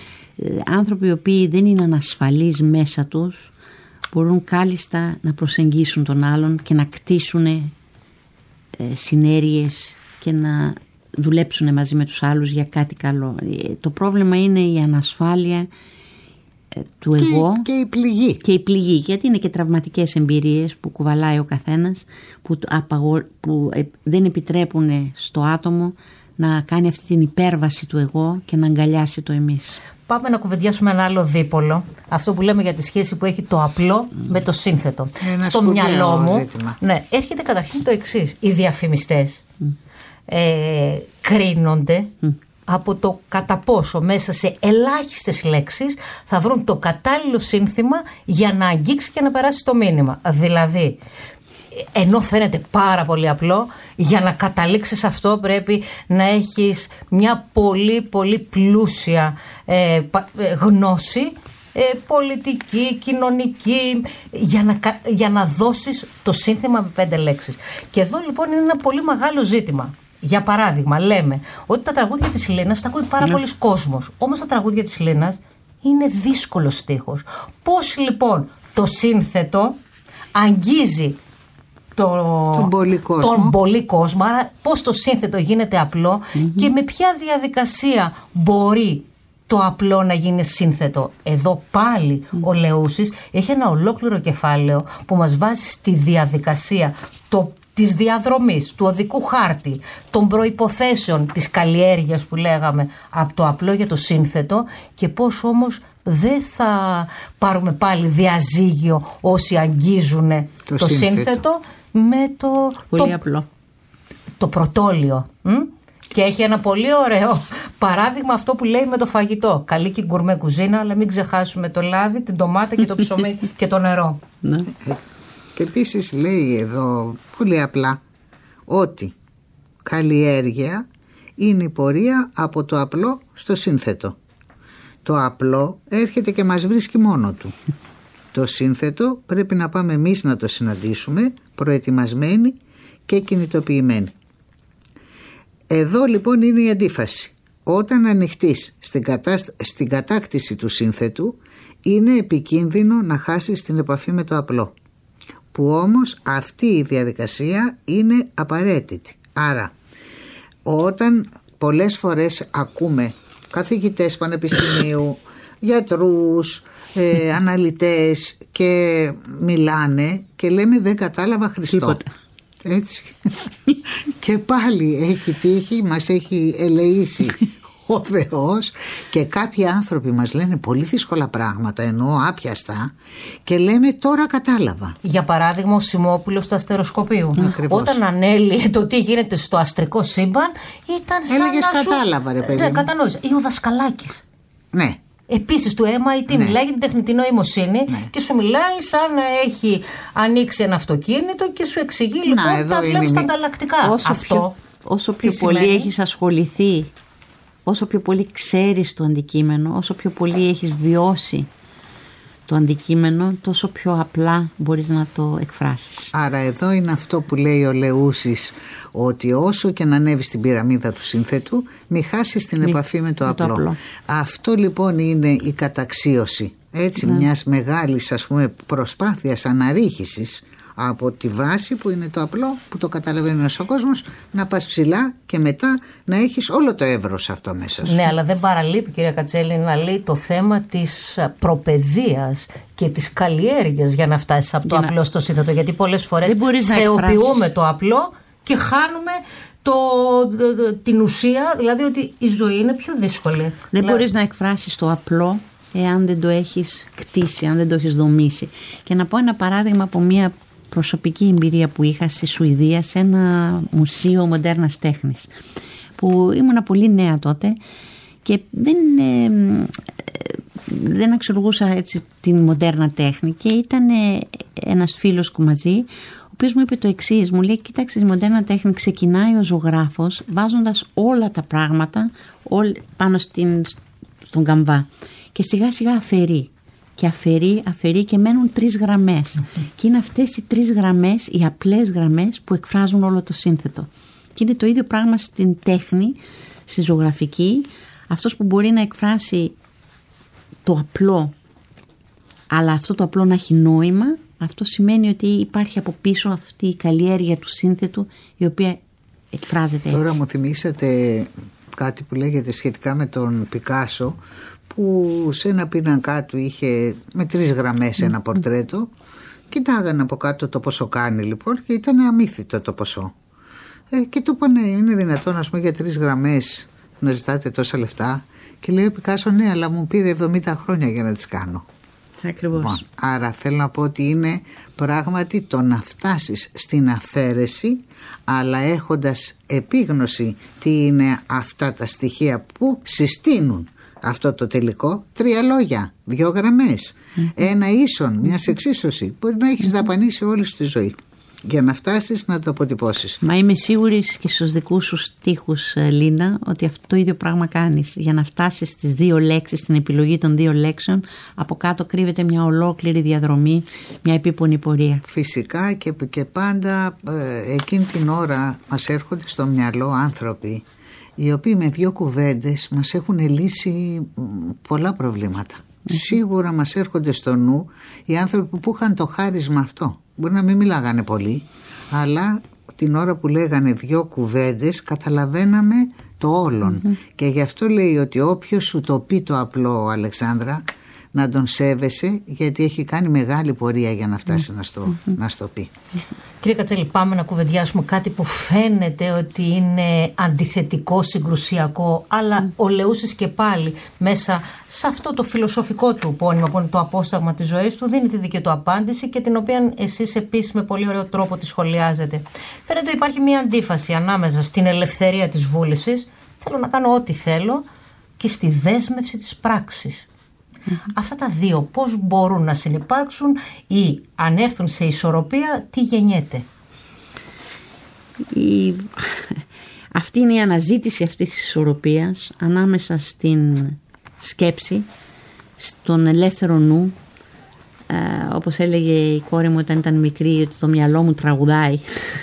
Ε, άνθρωποι οι οποίοι δεν είναι ανασφαλείς μέσα τους μπορούν κάλλιστα να προσεγγίσουν τον άλλον και να κτίσουν ε, συνέργειες και να δουλέψουν μαζί με τους άλλους για κάτι καλό. Ε, το πρόβλημα είναι η ανασφάλεια ε, του και, εγώ και η πληγή. Και η πληγή, γιατί είναι και τραυματικές εμπειρίες που κουβαλάει ο καθένας που, απαγο, που ε, δεν επιτρέπουν στο άτομο να κάνει αυτή την υπέρβαση του εγώ και να αγκαλιάσει το εμείς. Πάμε να κουβεντιάσουμε ένα άλλο δίπολο. Αυτό που λέμε για τη σχέση που έχει το απλό mm. με το σύνθετο. Ένα στο μυαλό μου ναι, έρχεται καταρχήν το εξής. Οι διαφημιστές mm. ε, κρίνονται mm. από το κατά πόσο μέσα σε ελάχιστες λέξεις θα βρουν το κατάλληλο σύνθημα για να αγγίξει και να περάσει το μήνυμα. Δηλαδή, ενώ φαίνεται πάρα πολύ απλό, για να καταλήξεις αυτό πρέπει να έχεις μια πολύ πολύ πλούσια ε, γνώση ε, πολιτική, κοινωνική, για να, για να δώσεις το σύνθημα με πέντε λέξεις. Και εδώ λοιπόν είναι ένα πολύ μεγάλο ζήτημα. Για παράδειγμα, λέμε ότι τα τραγούδια της Λίνας τα ακούει πάρα ναι. πολλοί κόσμος. Όμως τα τραγούδια της Λίνας είναι δύσκολος στίχος. Πώς λοιπόν το σύνθετο αγγίζει Το, τον πολύ κόσμο. Τον πολύ κόσμο, άρα πώς το σύνθετο γίνεται απλό mm-hmm. και με ποια διαδικασία μπορεί το απλό να γίνει σύνθετο. Εδώ πάλι mm. ο Λεούσης έχει ένα ολόκληρο κεφάλαιο που μας βάζει στη διαδικασία το, της διαδρομής, του οδικού χάρτη, των προϋποθέσεων της καλλιέργειας που λέγαμε από το απλό για το σύνθετο και πώς όμως δεν θα πάρουμε πάλι διαζύγιο όσοι αγγίζουν το, το σύνθετο. σύνθετο με το, πολύ το, απλό. το πρωτόλιο. Μ? Και έχει ένα πολύ ωραίο παράδειγμα αυτό που λέει με το φαγητό. Καλή και γκουρμέ κουζίνα, αλλά μην ξεχάσουμε το λάδι, την ντομάτα και το ψωμί και το νερό. Ναι. Και επίσης λέει εδώ πολύ απλά ότι καλλιέργεια είναι η πορεία από το απλό στο σύνθετο. Το απλό έρχεται και μας βρίσκει μόνο του. Το σύνθετο πρέπει να πάμε εμείς να το συναντήσουμε προετοιμασμένοι και κινητοποιημένοι. Εδώ λοιπόν είναι η αντίφαση. Όταν ανοιχτείς στην, κατά... στην κατάκτηση του σύνθετου είναι επικίνδυνο να χάσεις την επαφή με το απλό. Που όμως αυτή η διαδικασία είναι απαραίτητη. Άρα όταν πολλές φορές ακούμε καθηγητές πανεπιστημίου, γιατρούς, ε, αναλυτές και μιλάνε και λέμε δεν κατάλαβα Χριστό. Τίποτα. Έτσι. Και πάλι έχει τύχει, μας έχει ελεήσει ο Θεός και κάποιοι άνθρωποι μας λένε πολύ δύσκολα πράγματα, εννοώ άπιαστα, και λέμε τώρα κατάλαβα. Για παράδειγμα ο Σιμόπουλος του αστεροσκοπείου. Ακριβώς. Όταν ανέλυε το τι γίνεται στο αστρικό σύμπαν ήταν σαν έλεγες να σου... κατάλαβα ρε παιδί. Ναι, κατανόησα. Ή ο Δασκαλάκης. Ναι. Επίσης του εμ άι τι, ναι. Μιλάει για την τεχνητή νοημοσύνη, ναι. Και σου μιλάει σαν να έχει ανοίξει ένα αυτοκίνητο και σου εξηγεί λοιπόν τα βλέπεις στα ανταλλακτικά. Όσο αυτό πιο, όσο πιο πολύ σημαίνει? Έχεις ασχοληθεί, όσο πιο πολύ ξέρεις το αντικείμενο, όσο πιο πολύ έχεις βιώσει το αντικείμενο, τόσο πιο απλά μπορείς να το εκφράσεις. Άρα εδώ είναι αυτό που λέει ο Λεούσης, ότι όσο και να ανέβεις στην πυραμίδα του σύνθετου, μη χάσεις την μη, επαφή με το, με απλό. το απλό. Αυτό λοιπόν είναι η καταξίωση, έτσι, ναι. Μιας μεγάλης, ας πούμε, προσπάθειας αναρρίχησης από τη βάση που είναι το απλό, που το καταλαβαίνει ο κόσμος, να πας ψηλά και μετά να έχεις όλο το εύρος αυτό μέσα σου. Ναι, αλλά δεν παραλείπει, κυρία Κατσέλη, να λέει το θέμα της προπαιδείας και της καλλιέργειας για να φτάσεις από το για απλό να... στο σύνθετο. Γιατί πολλές φορές θεοποιούμε το απλό και χάνουμε το, την ουσία, δηλαδή ότι η ζωή είναι πιο δύσκολη. Δεν δηλαδή... μπορείς να εκφράσεις το απλό εάν δεν το έχεις κτίσει, αν δεν το έχεις δομήσει. Και να πω ένα παράδειγμα από μια προσωπική εμπειρία που είχα στη Σουηδία σε ένα μουσείο μοντέρνας τέχνης, που ήμουνα πολύ νέα τότε και δεν, ε, δεν αξιολογούσα έτσι την μοντέρνα τέχνη, και ήταν ένας φίλος που μαζί, ο οποίος μου είπε το εξής, μου λέει κοίταξε, η μοντέρνα τέχνη ξεκινάει ο ζωγράφος βάζοντας όλα τα πράγματα πάνω στην, στον καμβά και σιγά σιγά αφαιρεί. Και αφαιρεί, αφαιρεί και μένουν τρεις γραμμές. Mm-hmm. Και είναι αυτές οι τρεις γραμμές, οι απλές γραμμές που εκφράζουν όλο το σύνθετο. Και είναι το ίδιο πράγμα στην τέχνη, στη ζωγραφική. Αυτός που μπορεί να εκφράσει το απλό, αλλά αυτό το απλό να έχει νόημα, αυτό σημαίνει ότι υπάρχει από πίσω αυτή η καλλιέργεια του σύνθετου, η οποία εκφράζεται έτσι. Τώρα μου θυμήσατε κάτι που λέγεται σχετικά με τον Πικάσο, που σε ένα πίνακά του είχε με τρεις γραμμές ένα πορτρέτο. Κοιτάγανε από κάτω το πόσο κάνει λοιπόν και ήταν αμύθιτο το ποσό. Ε, και του είπανε, είναι δυνατόν ας πούμε για τρεις γραμμές να ζητάτε τόσα λεφτά? Και λέει ο Πικάσο, ναι, αλλά μου πήρε εβδομήντα χρόνια για να τις κάνω. Ακριβώς. Λοιπόν, άρα θέλω να πω ότι είναι πράγματι το να φτάσεις στην αφαίρεση, αλλά έχοντας επίγνωση τι είναι αυτά τα στοιχεία που συστήνουν αυτό το τελικό. Τρία λόγια, δύο γραμμές, mm-hmm. ένα ίσον, μια εξίσωση. Μπορεί να έχεις mm-hmm. δαπανίσει όλη σου τη ζωή για να φτάσεις να το αποτυπώσεις. Μα είμαι σίγουρη και στους δικούς σου στίχους, Λίνα, ότι αυτό το ίδιο πράγμα κάνεις. Για να φτάσεις στις δύο λέξεις, στην επιλογή των δύο λέξεων, από κάτω κρύβεται μια ολόκληρη διαδρομή, μια επίπονη πορεία. Φυσικά και, και πάντα ε, εκείνη την ώρα μας έρχονται στο μυαλό άνθρωποι οι οποίοι με δύο κουβέντες μας έχουν λύσει πολλά προβλήματα. Mm-hmm. Σίγουρα μας έρχονται στο νου οι άνθρωποι που είχαν το χάρισμα αυτό. Μπορεί να μην μιλάγανε πολύ, αλλά την ώρα που λέγανε δύο κουβέντες καταλαβαίναμε το όλον. Mm-hmm. Και γι' αυτό λέει ότι όποιος σου το πει το απλό, Αλεξάνδρα, να τον σέβεσαι, γιατί έχει κάνει μεγάλη πορεία για να φτάσει mm-hmm. να, στο, mm-hmm. να στο πει. Κύριε Κατσέλη, πάμε να κουβεντιάσουμε κάτι που φαίνεται ότι είναι αντιθετικό, συγκρουσιακό, αλλά mm. ο Λεούσης και πάλι μέσα σε αυτό το φιλοσοφικό του πόνημα, που είναι το απόσταγμα της ζωής του, δίνει τη δική του απάντηση και την οποία εσείς επίσης με πολύ ωραίο τρόπο τη σχολιάζετε. Φαίνεται ότι υπάρχει μια αντίφαση ανάμεσα στην ελευθερία της βούλησης, θέλω να κάνω ό,τι θέλω, και στη δέσμευση της πράξης. Mm-hmm. Αυτά τα δύο πώς μπορούν να συνυπάρξουν ή αν έρθουν σε ισορροπία, τι γεννιέται? Η... Αυτή είναι η αναζήτηση αυτής της ισορροπίας ανάμεσα στην σκέψη, στον ελεύθερο νου. Ε, όπως έλεγε η κόρη μου όταν ήταν μικρή, ότι το μυαλό μου τραγουδάει.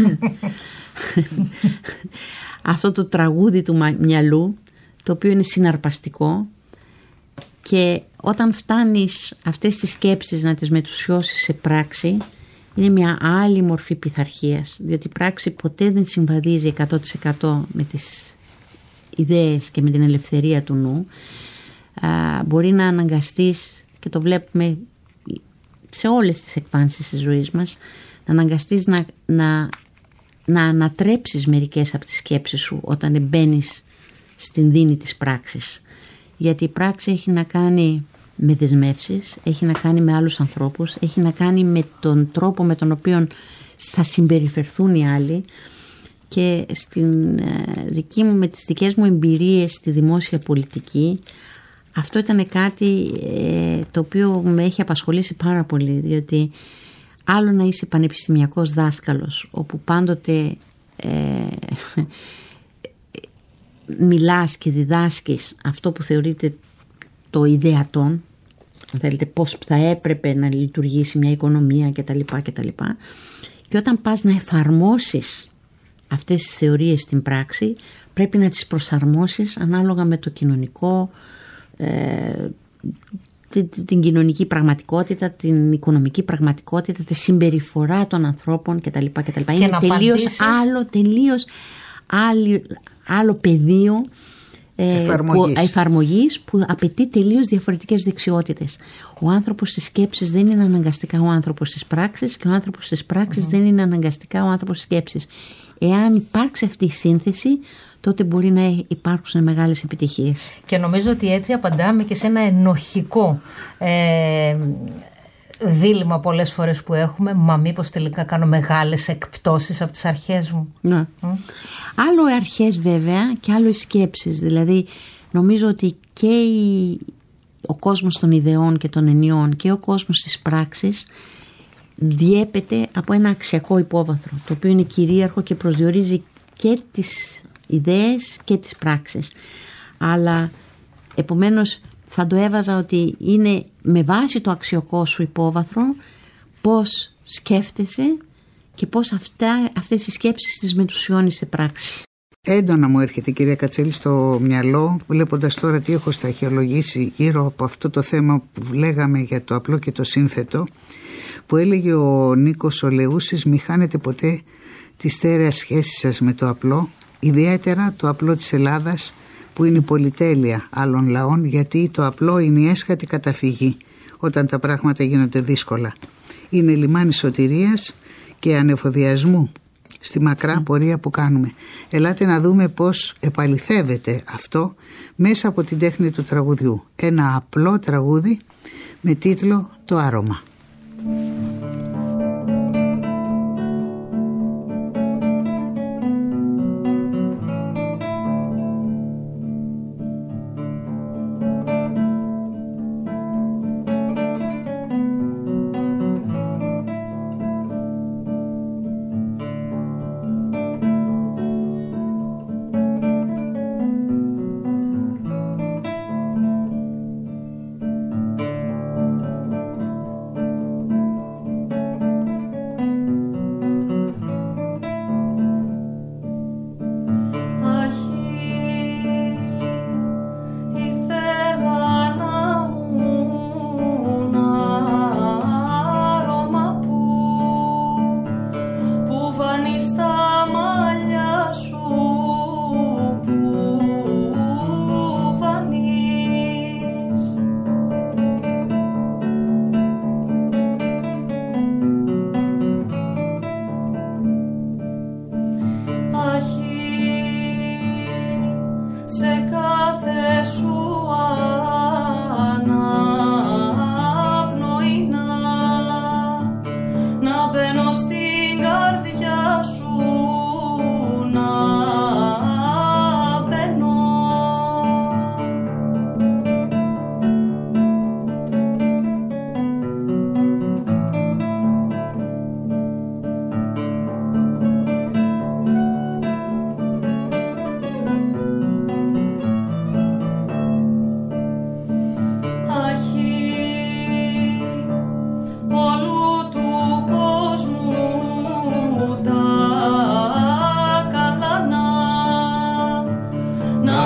Αυτό το τραγούδι του μυαλού, το οποίο είναι συναρπαστικό, και όταν φτάνεις αυτές τις σκέψεις να τις μετουσιώσεις σε πράξη, είναι μια άλλη μορφή πειθαρχίας, διότι η πράξη ποτέ δεν συμβαδίζει εκατό τοις εκατό με τις ιδέες και με την ελευθερία του νου. Α, μπορεί να αναγκαστείς, και το βλέπουμε σε όλες τις εκφάνσεις της ζωής μας, να αναγκαστείς να, να, να ανατρέψεις μερικές από τις σκέψεις σου όταν μπαίνεις στην δίνη της πράξης. Γιατί η πράξη έχει να κάνει με δεσμεύσεις, έχει να κάνει με άλλους ανθρώπους, έχει να κάνει με τον τρόπο με τον οποίο θα συμπεριφερθούν οι άλλοι. Και στην δική μου, με τις δικές μου εμπειρίες στη δημόσια πολιτική, αυτό ήταν κάτι ε, το οποίο με έχει απασχολήσει πάρα πολύ, διότι άλλο να είσαι πανεπιστημιακός δάσκαλος, όπου πάντοτε ε, μιλάς και διδάσκεις αυτό που θεωρείται το ιδεατόν, αν θέλετε, πώς θα έπρεπε να λειτουργήσει μια οικονομία κτλ. κτλ. Και όταν πας να εφαρμόσεις αυτές τις θεωρίες στην πράξη, πρέπει να τις προσαρμόσεις ανάλογα με το κοινωνικό, ε, την, την κοινωνική πραγματικότητα, την οικονομική πραγματικότητα, τη συμπεριφορά των ανθρώπων κτλ. κτλ. Και είναι τελείως άλλο, τελείως άλλο, άλλο πεδίο εφαρμογής. Που, εφαρμογής που απαιτεί τελείως διαφορετικές δεξιότητες. Ο άνθρωπος της σκέψης δεν είναι αναγκαστικά ο άνθρωπος της πράξης και ο άνθρωπος της πράξης mm-hmm. δεν είναι αναγκαστικά ο άνθρωπος της σκέψης. Εάν υπάρξει αυτή η σύνθεση, τότε μπορεί να υπάρξουν μεγάλες επιτυχίες. Και νομίζω ότι έτσι απαντάμε και σε ένα ενοχικό ε, δίλημμα πολλές φορές που έχουμε. Μα μήπως τελικά κάνω μεγάλες εκπτώσεις από τις αρχές μου. Ναι. Mm. Άλλο οι αρχές βέβαια και άλλο οι σκέψεις. Δηλαδή νομίζω ότι και η, ο κόσμος των ιδεών και των ενιών και ο κόσμος της πράξης διέπεται από ένα αξιακό υπόβαθρο, το οποίο είναι κυρίαρχο και προσδιορίζει και τις ιδέες και τις πράξεις. Αλλά επομένως θα το έβαζα ότι είναι με βάση το αξιακό σου υπόβαθρο πώς σκέφτεσαι και πώς αυτά, αυτές οι σκέψεις τις μετουσιώνεις σε πράξη. Έντονα μου έρχεται, κυρία Κατσέλη, στο μυαλό, βλέποντας τώρα τι έχω σταχυολογήσει γύρω από αυτό το θέμα που λέγαμε για το απλό και το σύνθετο, που έλεγε ο Νίκος ο Λεούσης: μη χάνετε ποτέ τη στέρεα σχέση σας με το απλό, ιδιαίτερα το απλό της Ελλάδας, που είναι η πολυτέλεια άλλων λαών, γιατί το απλό είναι η έσχατη καταφυγή όταν τα πράγματα γίνονται δύσκολα. Είναι λιμάνι σωτηρίας και ανεφοδιασμού στη μακρά πορεία που κάνουμε. Ελάτε να δούμε πώς επαληθεύεται αυτό μέσα από την τέχνη του τραγουδιού. Ένα απλό τραγούδι με τίτλο «Το άρωμα».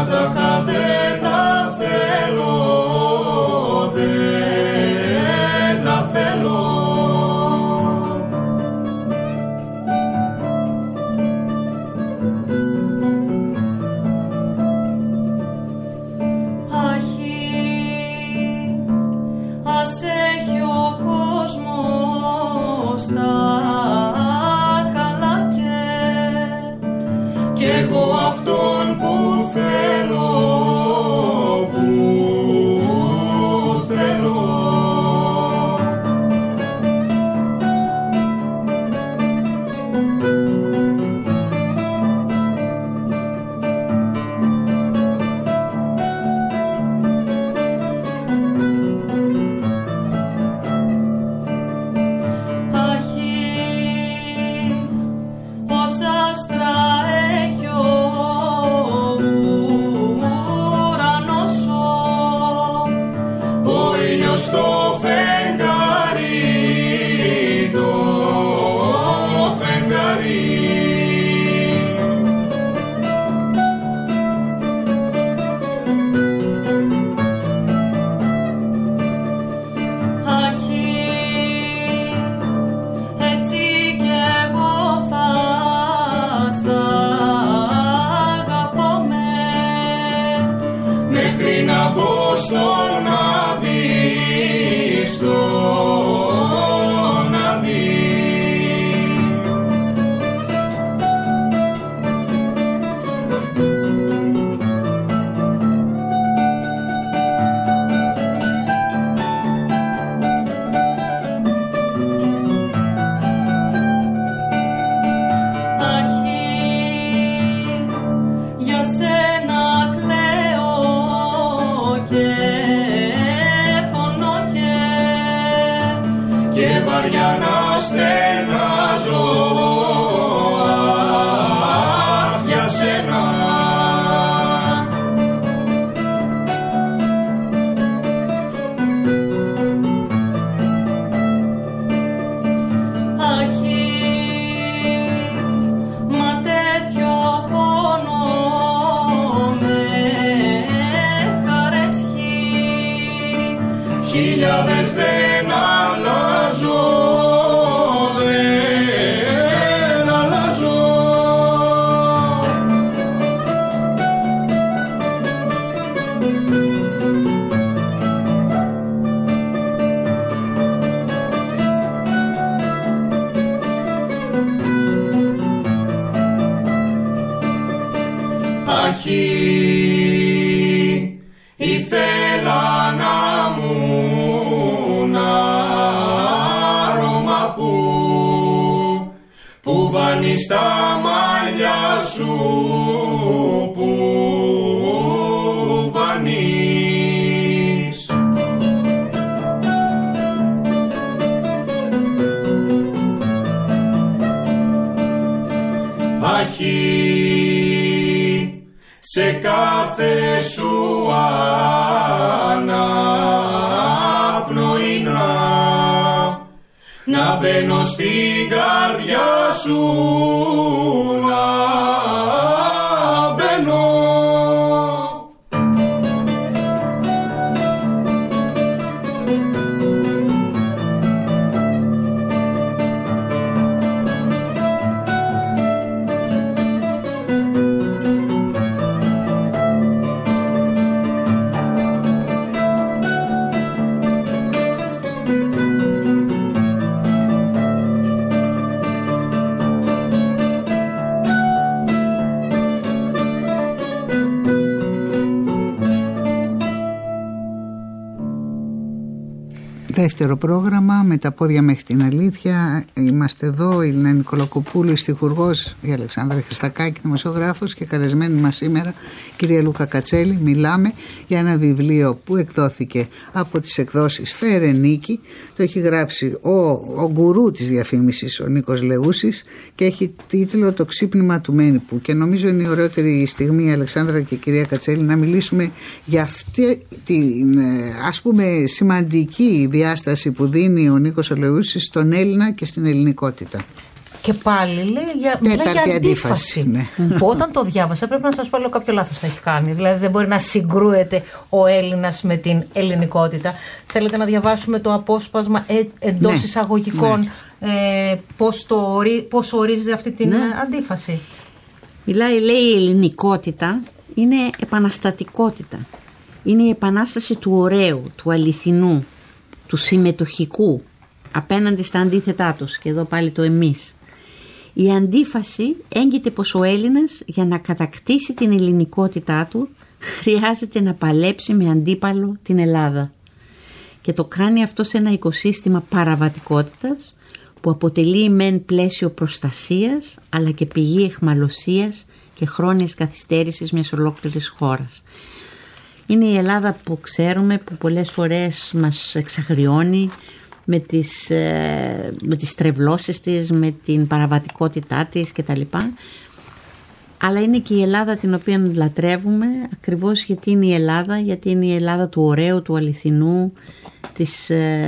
άταχα δεν τα θέλω, δεν τα θέλω. Ας έχει ο κόσμος τα καλά και εγώ αυτόν που θέλω, που θέλω. Στο φεγγάρι, το φεγγάρι. Αχι, έτσι κι εγώ θα σ' αγαπώ με, μέχρι να μπω στον άδει, στον άδει. Για σένα κλαίω και πονώ και βαριά να στενάζω, αχ, για σένα. Αχι, μα τέτοιο πόνο με χαρέσχει, χιλιάδες δεν αλλάζω, δεν αλλάζω. Αχι, ήθελα να μου άρωμα που, που βάνει στα μαλλιά σου, που βάνεις. Αχι, σε κάθε σου αναπνοήνα να μπαίνω στην καρδιά σου, να μπαίνω. Δεύτερο πρόγραμμα με τα πόδια μέχρι την αλήθεια. Είμαστε εδώ η Ελίνα Νικολακοπούλου, στιχουργός, η Αλεξάνδρα Χριστακάκη, δημοσιογράφος, και καλεσμένη μας σήμερα κυρία Λούκα Κατσέλη. Μιλάμε για ένα βιβλίο που εκδόθηκε από τις εκδόσεις Φερενίκη. Το έχει γράψει ο, ο γκουρού της διαφήμισης, ο Νίκος Λεούσης, και έχει τίτλο «Το ξύπνημα του Μένιππου». Και νομίζω είναι η ωραιότερη στιγμή, η Αλεξάνδρα και η κυρία Κατσέλη, να μιλήσουμε για αυτή την, ας πούμε, σημαντική διάσταση που δίνει ο Νίκος Λεούσης στον Έλληνα και στην ελληνικότητα. Και πάλι λέει για, μιλάει για αντίφαση. αντίφαση ναι. Που όταν το διάβασα, πρέπει να σας πω, λέω, κάποιο λάθος θα έχει κάνει. Δηλαδή δεν μπορεί να συγκρούεται ο Έλληνας με την ελληνικότητα. Θέλετε να διαβάσουμε το απόσπασμα ε, εντός ναι. εισαγωγικών ναι. Ε, πώς, το, πώς ορίζει αυτή την ναι. αντίφαση? Μιλάει, λέει, η ελληνικότητα είναι επαναστατικότητα. Είναι η επανάσταση του ωραίου, του αληθινού, του συμμετοχικού απέναντι στα αντίθετά τους. Και εδώ πάλι το εμείς. Η αντίφαση έγκυται πως ο Έλληνας για να κατακτήσει την ελληνικότητά του χρειάζεται να παλέψει με αντίπαλο την Ελλάδα. Και το κάνει αυτό σε ένα οικοσύστημα παραβατικότητας που αποτελεί μεν πλαίσιο προστασίας αλλά και πηγή εχμαλωσίας και χρόνιας καθυστέρησης μιας ολόκληρης χώρας. Είναι η Ελλάδα που ξέρουμε, που πολλές φορές μας εξαγριώνει με τις, με τις τρευλώσεις της, με την παραβατικότητά της κτλ. Αλλά είναι και η Ελλάδα την οποία λατρεύουμε, ακριβώς γιατί είναι η Ελλάδα, γιατί είναι η Ελλάδα του ωραίου, του αληθινού, της,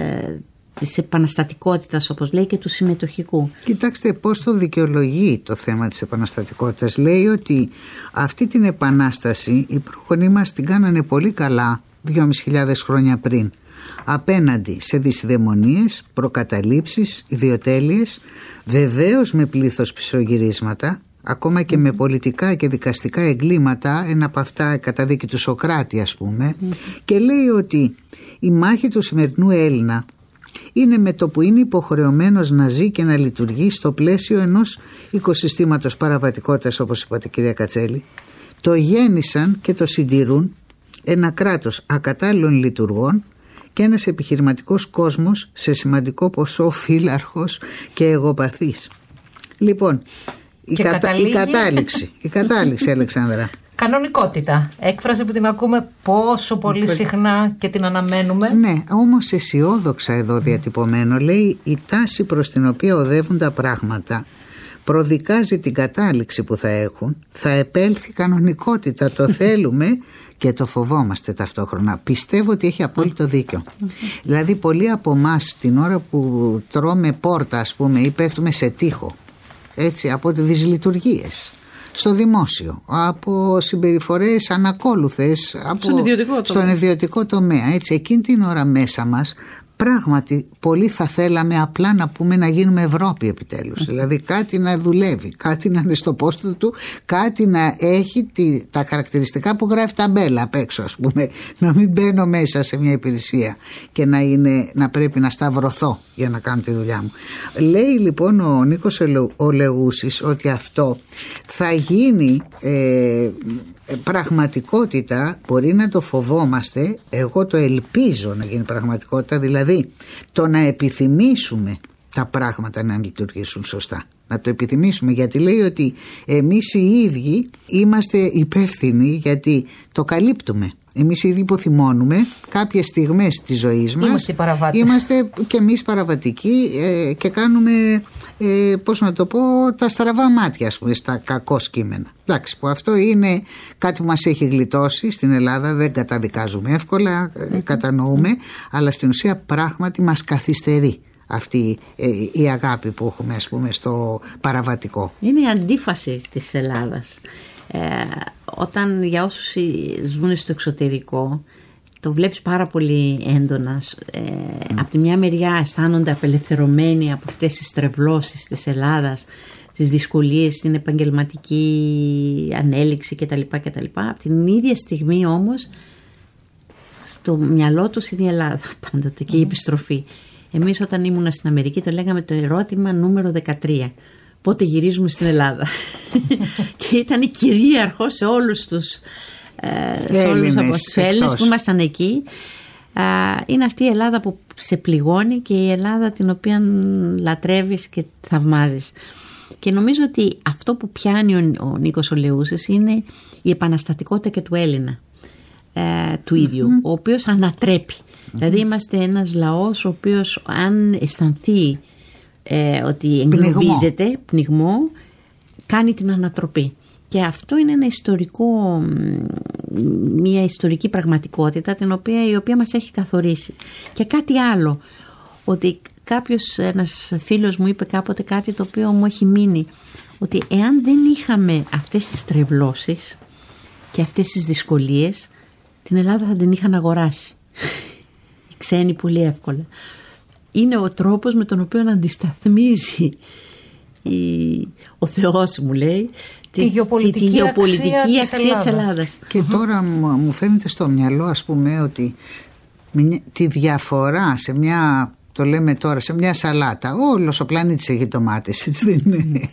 της επαναστατικότητας, όπως λέει, και του συμμετοχικού. Κοιτάξτε πώς το δικαιολογεί το θέμα της επαναστατικότητας. Λέει ότι αυτή την επανάσταση οι προγονείς μας την κάνανε πολύ καλά δυόμισι χιλιάδες χρόνια πριν, απέναντι σε δυσιδαιμονίες, προκαταλήψεις, ιδιοτέλειες, βεβαίως με πλήθος πισωγυρίσματα, ακόμα και με πολιτικά και δικαστικά εγκλήματα, ένα από αυτά κατά δίκη του Σωκράτη ας πούμε, mm. και λέει ότι η μάχη του σημερινού Έλληνα είναι με το που είναι υποχρεωμένος να ζει και να λειτουργεί στο πλαίσιο ενός οικοσυστήματος παραβατικότητας, όπως είπατε κυρία Κατσέλη. Το γέννησαν και το συντηρούν ένα κράτος ακατάλληλων λειτουργών και ένας επιχειρηματικός κόσμος σε σημαντικό ποσό φύλαρχος και εγωπαθής. Λοιπόν, η, κατα... καταλήγει... η κατάληξη, η κατάληξη Αλεξάνδρα. Κανονικότητα, έκφραση που την ακούμε πόσο πολύ συχνά και την αναμένουμε. Ναι, όμως αισιόδοξα εδώ διατυπωμένο, λέει η τάση προς την οποία οδεύουν τα πράγματα προδικάζει την κατάληξη που θα έχουν, θα επέλθει κανονικότητα, το θέλουμε και το φοβόμαστε ταυτόχρονα. Πιστεύω ότι έχει απόλυτο δίκιο. Δηλαδή πολλοί από εμάς την ώρα που τρώμε πόρτα ας πούμε ή πέφτουμε σε τοίχο, έτσι, από τις δυσλειτουργίες στο δημόσιο, από συμπεριφορές ανακόλουθες από στον ιδιωτικό τομέα, στον ιδιωτικό τομέα, έτσι, εκείνη την ώρα μέσα μας πράγματι πολύ θα θέλαμε απλά να πούμε να γίνουμε Ευρώπη επιτέλους. Δηλαδή κάτι να δουλεύει, κάτι να είναι στο πόστο του, κάτι να έχει τη, τα χαρακτηριστικά που γράφει ταμπέλα απ' έξω ας πούμε, να μην μπαίνω μέσα σε μια υπηρεσία και να, είναι, να πρέπει να σταυρωθώ για να κάνω τη δουλειά μου. Λέει λοιπόν ο Νίκος ο Λεούσης ότι αυτό θα γίνει ε, πραγματικότητα, μπορεί να το φοβόμαστε, εγώ το ελπίζω να γίνει πραγματικότητα, δηλαδή το να επιθυμήσουμε τα πράγματα να λειτουργήσουν σωστά, να το επιθυμήσουμε, γιατί λέει ότι εμείς οι ίδιοι είμαστε υπεύθυνοι γιατί το καλύπτουμε. Εμείς οι ίδιοι που θυμώνουμε κάποιες στιγμές της ζωής μας είμαστε, είμαστε και εμείς παραβατικοί ε, και κάνουμε ε, πώς να το πω, τα στραβά μάτια ας πούμε, στα κακό κείμενα. Εντάξει, που αυτό είναι κάτι που μας έχει γλιτώσει στην Ελλάδα, δεν καταδικάζουμε εύκολα, ε, κατανοούμε, αλλά στην ουσία πράγματι μας καθυστερεί αυτή ε, η αγάπη που έχουμε ας πούμε στο παραβατικό. Είναι η αντίφαση της Ελλάδας. Ε, όταν για όσους ζουν στο εξωτερικό το βλέπεις πάρα πολύ έντονα, ε, mm. από τη μια μεριά αισθάνονται απελευθερωμένοι από αυτές τις τρευλώσεις της Ελλάδας, τις δυσκολίες στην επαγγελματική ανέλυξη κτλ, κτλ. Από την ίδια στιγμή όμως στο μυαλό τους είναι η Ελλάδα πάντοτε και η επιστροφή. Εμείς όταν ήμουν στην Αμερική το λέγαμε το ερώτημα νούμερο δεκατρία. Πότε γυρίζουμε στην Ελλάδα? Και ήταν κυρίαρχο σε όλους τους ε, σε όλους τους Έλληνες που ήμασταν εκεί. Ε, είναι αυτή η Ελλάδα που σε πληγώνει και η Ελλάδα την οποία λατρεύεις και θαυμάζεις. Και νομίζω ότι αυτό που πιάνει ο, ο Νίκος ο Λεούσης είναι η επαναστατικότητα και του Έλληνα ε, του ίδιου, mm-hmm. ο οποίος ανατρέπει. Mm-hmm. Δηλαδή είμαστε ένας λαός ο οποίος αν αισθανθεί Ε, ότι εγκλωβίζεται, πνιγμό. πνιγμό, κάνει την ανατροπή. Και αυτό είναι ένα ιστορικό, μια ιστορική πραγματικότητα την οποία, η οποία μας έχει καθορίσει. Και κάτι άλλο, ότι κάποιος, ένας φίλος μου είπε κάποτε κάτι το οποίο μου έχει μείνει, ότι εάν δεν είχαμε αυτές τις τρευλώσεις και αυτές τις δυσκολίες, την Ελλάδα θα την είχαν αγοράσει οι ξένοι πολύ εύκολα. Είναι ο τρόπος με τον οποίο αντισταθμίζει η, ο Θεός, μου λέει, τη γεωπολιτική, τη γεωπολιτική αξία, αξία της Ελλάδας. Ελλάδας. Και τώρα μου φαίνεται στο μυαλό, ας πούμε, ότι τη διαφορά σε μια, το λέμε τώρα, σε μια σαλάτα, όλος ο πλανήτης έχει ντομάτες, έτσι δεν είναι?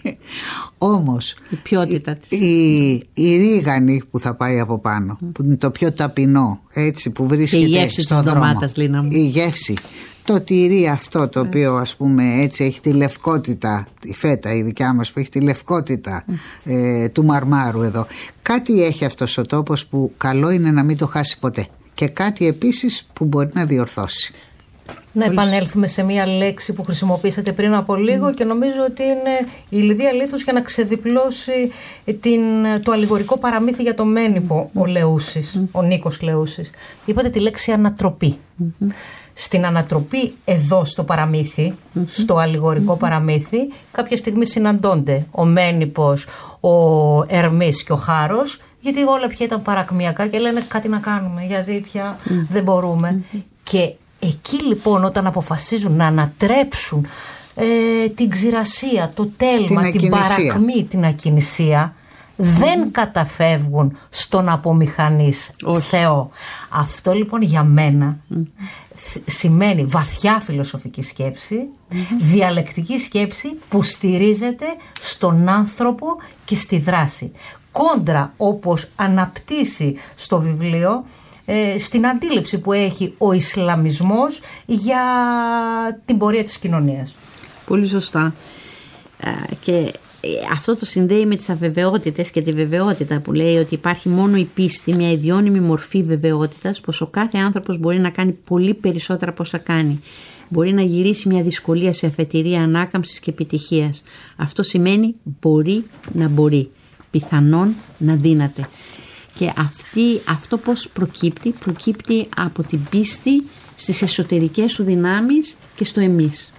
Όμως η ποιότητα της, η, η ρίγανη που θα πάει από πάνω, mm. που είναι το πιο ταπεινό, έτσι, που βρίσκεται και η γεύση στον της δρόμο, ντομάτας, Λίνα μου. Η γεύση, το τυρί αυτό το οποίο, ας πούμε, έτσι έχει τη λευκότητα, η φέτα η δικιά μας που έχει τη λευκότητα mm. ε, του μαρμάρου εδώ. Κάτι έχει αυτός ο τόπος που καλό είναι να μην το χάσει ποτέ. Και κάτι επίσης που μπορεί να διορθώσει. Να επανέλθουμε σε μία λέξη που χρησιμοποίησατε πριν από λίγο mm. και νομίζω ότι είναι η Λιδία Λίθος για να ξεδιπλώσει την, το αλληγορικό παραμύθι για το Μένιππο, ο Λεούσης, mm. ο Νίκος Λεούσης. Είπατε τη λέξη ανατροπή. Mm-hmm. Στην ανατροπή εδώ στο παραμύθι, mm-hmm. στο αλληγορικό mm-hmm. παραμύθι, κάποια στιγμή συναντώνται ο Μένιππος, ο Ερμής και ο Χάρος, γιατί όλα πια ήταν παρακμιακά και λένε κάτι να κάνουμε, γιατί πια mm. δεν μπορούμε. Mm-hmm. Και εκεί λοιπόν όταν αποφασίζουν να ανατρέψουν ε, την ξηρασία, το τέλμα, την, την παρακμή, την ακινησία, mm-hmm. δεν καταφεύγουν στον απομηχανής oh. Θεό. Αυτό λοιπόν για μένα mm-hmm. σημαίνει βαθιά φιλοσοφική σκέψη, mm-hmm. διαλεκτική σκέψη που στηρίζεται στον άνθρωπο και στη δράση. Κόντρα, όπως αναπτύσσει στο βιβλίο, ε, στην αντίληψη που έχει ο Ισλαμισμός για την πορεία της κοινωνίας. Πολύ σωστά. Και αυτό το συνδέει με τις αβεβαιότητες και τη βεβαιότητα που λέει ότι υπάρχει μόνο η πίστη, μια ιδιώνυμη μορφή βεβαιότητας, πως ο κάθε άνθρωπος μπορεί να κάνει πολύ περισσότερα από όσα κάνει. Μπορεί να γυρίσει μια δυσκολία σε αφετηρία ανάκαμψης και επιτυχίας. Αυτό σημαίνει μπορεί να μπορεί, πιθανόν να δύναται. Και αυτή, αυτό πώς προκύπτει, προκύπτει από την πίστη στις εσωτερικές σου δυνάμεις και στο εμείς.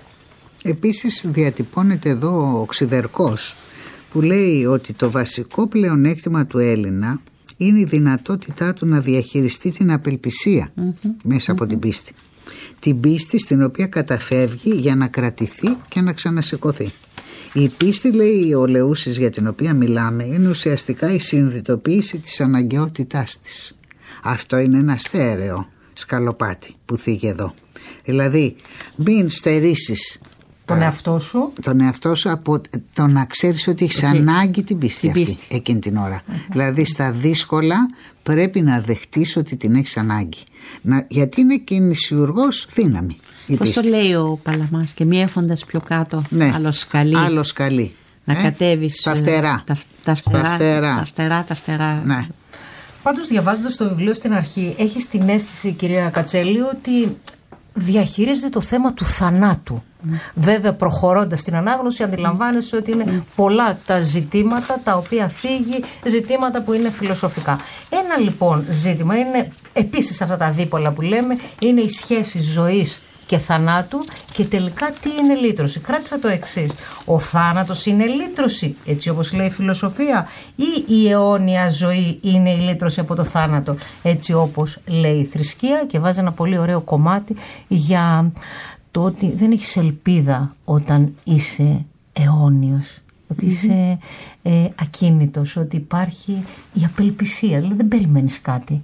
Επίσης διατυπώνεται εδώ ο Ξιδερκός που λέει ότι το βασικό πλεονέκτημα του Έλληνα είναι η δυνατότητά του να διαχειριστεί την απελπισία mm-hmm. μέσα από mm-hmm. την πίστη. Την πίστη στην οποία καταφεύγει για να κρατηθεί και να ξανασηκωθεί. Η πίστη, λέει ο Λεούσης, για την οποία μιλάμε, είναι ουσιαστικά η συνειδητοποίηση της αναγκαιότητάς της. Αυτό είναι ένα στέρεο σκαλοπάτι που θίγει εδώ. Δηλαδή μην στερήσεις τον εαυτό σου, τον εαυτό σου από το να ξέρεις ότι έχεις ανάγκη την πίστη, την αυτή πίστη. Εκείνη την ώρα. Uh-huh. Δηλαδή στα δύσκολα πρέπει να δεχτείς ότι την έχεις ανάγκη. Να, γιατί είναι κινησιουργός δύναμη. Πώς το λέει ο Παλαμάς, και μη έχοντας πιο κάτω, ναι. άλλο σκαλί. Άλλο σκαλί. Να ε? κατέβεις τα φτερά. Τα, τα, φτερά, τα φτερά. Τα φτερά, τα φτερά. Ναι. Πάντως διαβάζοντας το βιβλίο στην αρχή, έχεις την αίσθηση, κυρία Κατσέλη, ότι διαχειρίζεται το θέμα του θανάτου. Mm. Βέβαια, προχωρώντας στην ανάγνωση, αντιλαμβάνεσαι ότι είναι mm. πολλά τα ζητήματα τα οποία θίγει, ζητήματα που είναι φιλοσοφικά. Ένα λοιπόν ζήτημα είναι, επίσης αυτά τα δίπολα που λέμε, είναι η σχέση ζωής και θανάτου, και τελικά τι είναι λύτρωση. Κράτησα το εξής: ο θάνατος είναι λύτρωση, έτσι όπως λέει η φιλοσοφία, ή η αιώνια ζωή είναι η λύτρωση από το θάνατο, έτσι όπως λέει η θρησκεία? Και βάζει ένα πολύ ωραίο κομμάτι για το ότι δεν έχεις ελπίδα όταν είσαι αιώνιος, ότι mm-hmm. είσαι ε, ακίνητος, ότι υπάρχει η απελπισία, δηλαδή δεν περιμένεις κάτι.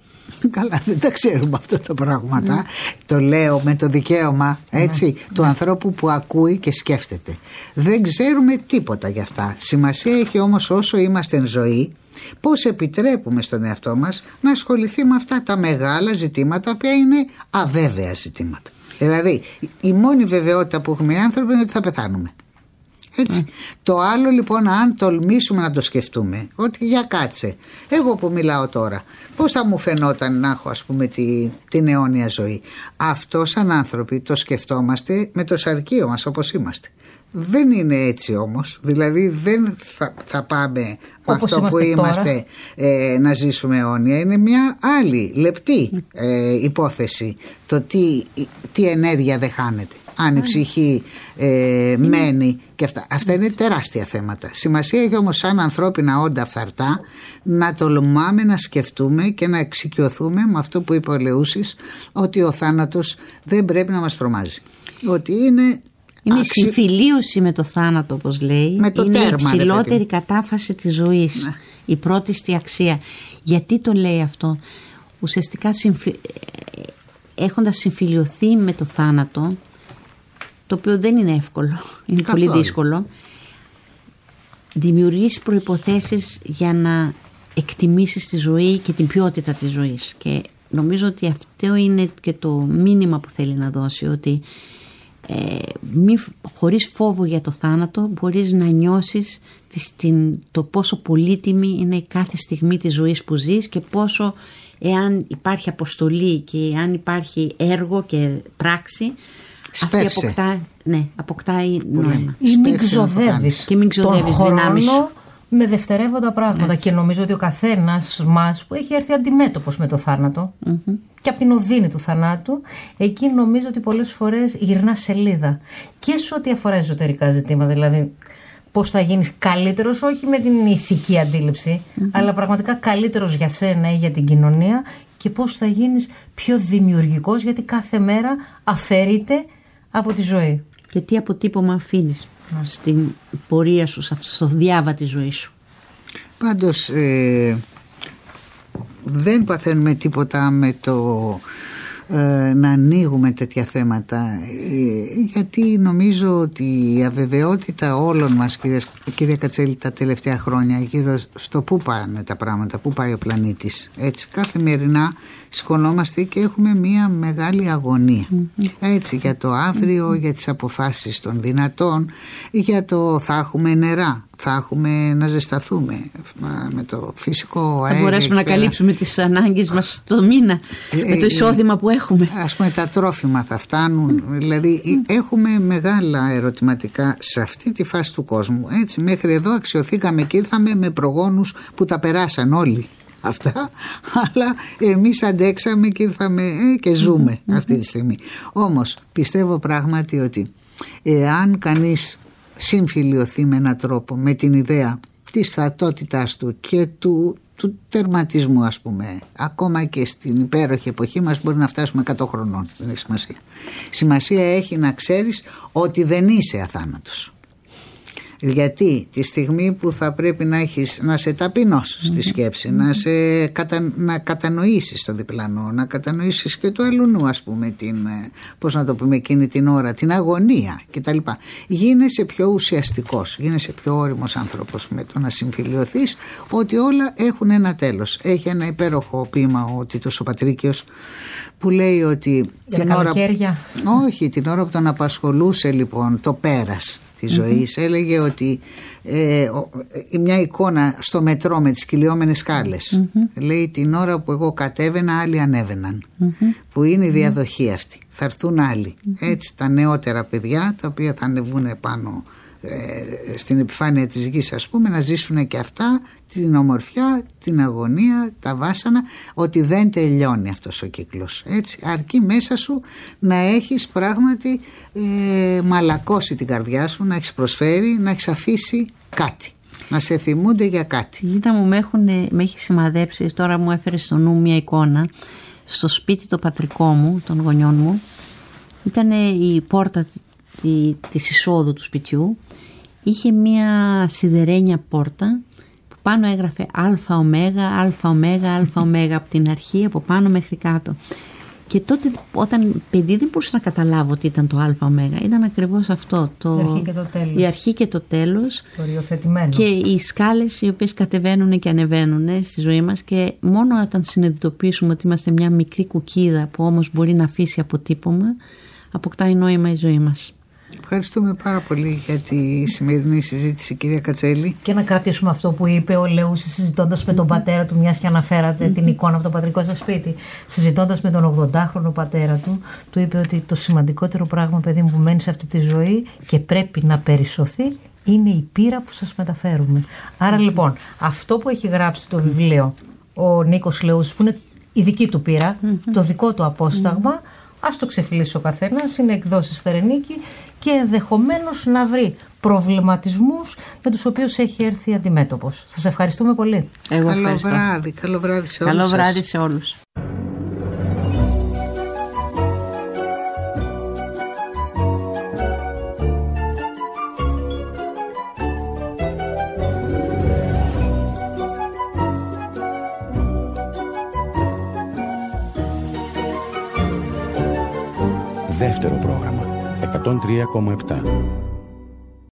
Καλά, δεν τα ξέρουμε αυτά τα πράγματα. Mm. Το λέω με το δικαίωμα, έτσι, mm. του mm. ανθρώπου που ακούει και σκέφτεται. Δεν ξέρουμε τίποτα γι' αυτά. Σημασία έχει όμως, όσο είμαστε εν ζωή, πώς επιτρέπουμε στον εαυτό μας να ασχοληθεί με αυτά τα μεγάλα ζητήματα που είναι αβέβαια ζητήματα. Δηλαδή, η μόνη βεβαιότητα που έχουμε οι άνθρωποι είναι ότι θα πεθάνουμε. Έτσι. Mm. Το άλλο λοιπόν, αν τολμήσουμε να το σκεφτούμε, ότι για κάτσε, εγώ που μιλάω τώρα, πώς θα μου φαινόταν να έχω, ας πούμε, τη, την αιώνια ζωή? Αυτό σαν άνθρωποι το σκεφτόμαστε με το σαρκείο μας όπως είμαστε. Δεν είναι έτσι όμως, δηλαδή δεν θα, θα πάμε με αυτό που είμαστε ε, να ζήσουμε αιώνια. Είναι μια άλλη λεπτή ε, υπόθεση το τι, τι ενέργεια δεν χάνεται. αν η ψυχή ε, μένει και αυτά. Αυτά είναι τεράστια θέματα. Σημασία έχει όμως σαν ανθρώπινα όντα φθαρτά να τολμάμε να σκεφτούμε και να εξοικειωθούμε με αυτό που είπε ο Ελεούσης, ότι ο θάνατος δεν πρέπει να μας τρομάζει. Ότι είναι... Είναι αξι... η συμφιλίωση με το θάνατο, όπως λέει. Με το είναι τέρμα, η υψηλότερη κατάφαση της ζωής. Ναι. Η πρώτη στη αξία. Γιατί το λέει αυτό? Ουσιαστικά συμφι... έχοντας συμφιλιωθεί με το θάνατο, το οποίο δεν είναι εύκολο, είναι καθόλου πολύ δύσκολο, δημιουργείς προϋποθέσεις για να εκτιμήσεις τη ζωή και την ποιότητα της ζωής. Και νομίζω ότι αυτό είναι και το μήνυμα που θέλει να δώσει, ότι ε, μη, χωρίς φόβο για το θάνατο μπορείς να νιώσεις την, το πόσο πολύτιμη είναι η κάθε στιγμή της ζωής που ζεις και πόσο, εάν υπάρχει αποστολή και εάν υπάρχει έργο και πράξη, αυτή αποκτά, ναι, αποκτάει νόημα. Ή μην ξοδεύεις και μην ξοδεύεις δυνάμεις σου με δευτερεύοντα πράγματα. Έτσι. Και νομίζω ότι ο καθένας μας που έχει έρθει αντιμέτωπος με το θάνατο mm-hmm. και από την οδύνη του θανάτου, εκεί νομίζω ότι πολλές φορές γυρνά σελίδα και σε ό,τι αφορά εσωτερικά ζητήματα, δηλαδή πώς θα γίνεις καλύτερος, όχι με την ηθική αντίληψη, mm-hmm. αλλά πραγματικά καλύτερος για σένα ή για την κοινωνία, και πώς θα γίνεις πιο δημιουργικός, γιατί κάθε μέρα αφαιρείται από τη ζωή. Και τι αποτύπωμα αφήνεις mm. στην πορεία σου, στο διάβα της ζωής σου. Πάντως ε, δεν παθαίνουμε τίποτα με το ε, να ανοίγουμε τέτοια θέματα, ε, γιατί νομίζω ότι η αβεβαιότητα όλων μας, κυρία, κυρία Κατσέλη, τα τελευταία χρόνια γύρω στο πού πάνε τα πράγματα, πού πάει ο πλανήτης, έτσι καθημερινά σηκωνόμαστε και έχουμε μία μεγάλη αγωνία mm-hmm. έτσι, για το αύριο, mm-hmm. για τις αποφάσεις των δυνατών, για το θα έχουμε νερά, θα έχουμε να ζεσταθούμε με το φυσικό αέριο, θα μπορέσουμε να καλύψουμε τις ανάγκες μας το μήνα ε, με το εισόδημα που έχουμε, ας πούμε τα τρόφιμα θα φτάνουν, δηλαδή mm. έχουμε μεγάλα ερωτηματικά σε αυτή τη φάση του κόσμου, έτσι. Μέχρι εδώ αξιωθήκαμε και ήρθαμε με προγόνους που τα περάσαν όλοι αυτά, αλλά εμείς αντέξαμε και ήρθαμε ε, και ζούμε mm-hmm. αυτή τη στιγμή. Όμως πιστεύω πράγματι ότι εάν κανείς συμφιλιωθεί με έναν τρόπο με την ιδέα της θατότητάς του και του, του τερματισμού, ας πούμε, ακόμα και στην υπέροχη εποχή μας μπορεί να φτάσουμε εκατό χρονών, δεν έχει σημασία. Σημασία έχει να ξέρεις ότι δεν είσαι αθάνατος. Γιατί τη στιγμή που θα πρέπει να έχεις, να σε ταπεινώσεις στη σκέψη, mm-hmm. να, σε, κατα, να κατανοήσεις το διπλανό, να κατανοήσεις και το αλλουνού, ας πούμε, την, πώς να το πούμε, εκείνη την ώρα, την αγωνία κτλ. Γίνεσαι πιο ουσιαστικός, γίνεσαι πιο όριμος άνθρωπος με το να συμφιλιωθείς ότι όλα έχουν ένα τέλος. Έχει ένα υπέροχο ποίημα ο Τίτος ο Πατρίκιος που λέει ότι την ώρα, όχι, την ώρα που τον απασχολούσε λοιπόν το πέρας της ζωής, mm-hmm. έλεγε ότι ε, μια εικόνα στο μετρό με τις κυλιόμενες σκάλες, mm-hmm. λέει την ώρα που εγώ κατέβαινα άλλοι ανέβαιναν, mm-hmm. που είναι η διαδοχή αυτή, θα έρθουν άλλοι, mm-hmm. έτσι, τα νεότερα παιδιά τα οποία θα ανεβούν πάνω ε, στην επιφάνεια της γης, ας πούμε, να ζήσουν και αυτά την ομορφιά, την αγωνία, τα βάσανα, ότι δεν τελειώνει αυτός ο κύκλος, έτσι, αρκεί μέσα σου να έχεις πράγματι ε, μαλακώσει την καρδιά σου, να έχεις προσφέρει, να έχεις αφήσει κάτι, να σε θυμούνται για κάτι. Γίνα μου, με, έχουν, με έχει σημαδέψει, τώρα μου έφερε στο νου μια εικόνα στο σπίτι το πατρικό μου, των γονιών μου. Ήταν η πόρτα τη, της εισόδου του σπιτιού, είχε μια σιδερένια πόρτα που πάνω έγραφε αλφα ωμέγα, αλφα ωμέγα, αλφα ωμέγα από την αρχή, από πάνω μέχρι κάτω. Και τότε όταν παιδί δεν μπορούσα να καταλάβω τι ήταν το αλφα ωμέγα, ήταν ακριβώς αυτό, το, η αρχή και το τέλος, η αρχή και το τέλος, το οριοθετημένο, και οι σκάλες οι οποίες κατεβαίνουν και ανεβαίνουν στη ζωή μας, και μόνο όταν συνειδητοποιήσουμε ότι είμαστε μια μικρή κουκκίδα που όμως μπορεί να αφήσει αποτύπωμα, αποκτάει νόημα η ζωή μας. Ευχαριστούμε πάρα πολύ για τη σημερινή συζήτηση, κυρία Κατσέλη. Και να κρατήσουμε αυτό που είπε ο Λεούσης συζητώντας με τον πατέρα του, μιας και αναφέρατε την εικόνα από το πατρικό σας σπίτι. Συζητώντας με τον ογδοντάχρονο πατέρα του, του είπε ότι το σημαντικότερο πράγμα, παιδί μου, που μένει σε αυτή τη ζωή και πρέπει να περισσωθεί είναι η πείρα που σας μεταφέρουμε. Άρα λοιπόν, αυτό που έχει γράψει το βιβλίο ο Νίκος Λεούσης, που είναι η δική του πείρα, το δικό του απόσταγμα, ας το ξεφυλίσει ο καθένας, είναι εκδόσεις Φερενίκη και ενδεχομένως να βρει προβληματισμούς με τους οποίους έχει έρθει αντιμέτωπος. Σας ευχαριστούμε πολύ. Εγώ καλό ευχαριστώ. βράδυ, καλό βράδυ σε όλους Καλό σας. βράδυ σε όλους. Δεύτερο πρόγραμμα εκατόν τρία κόμμα επτά.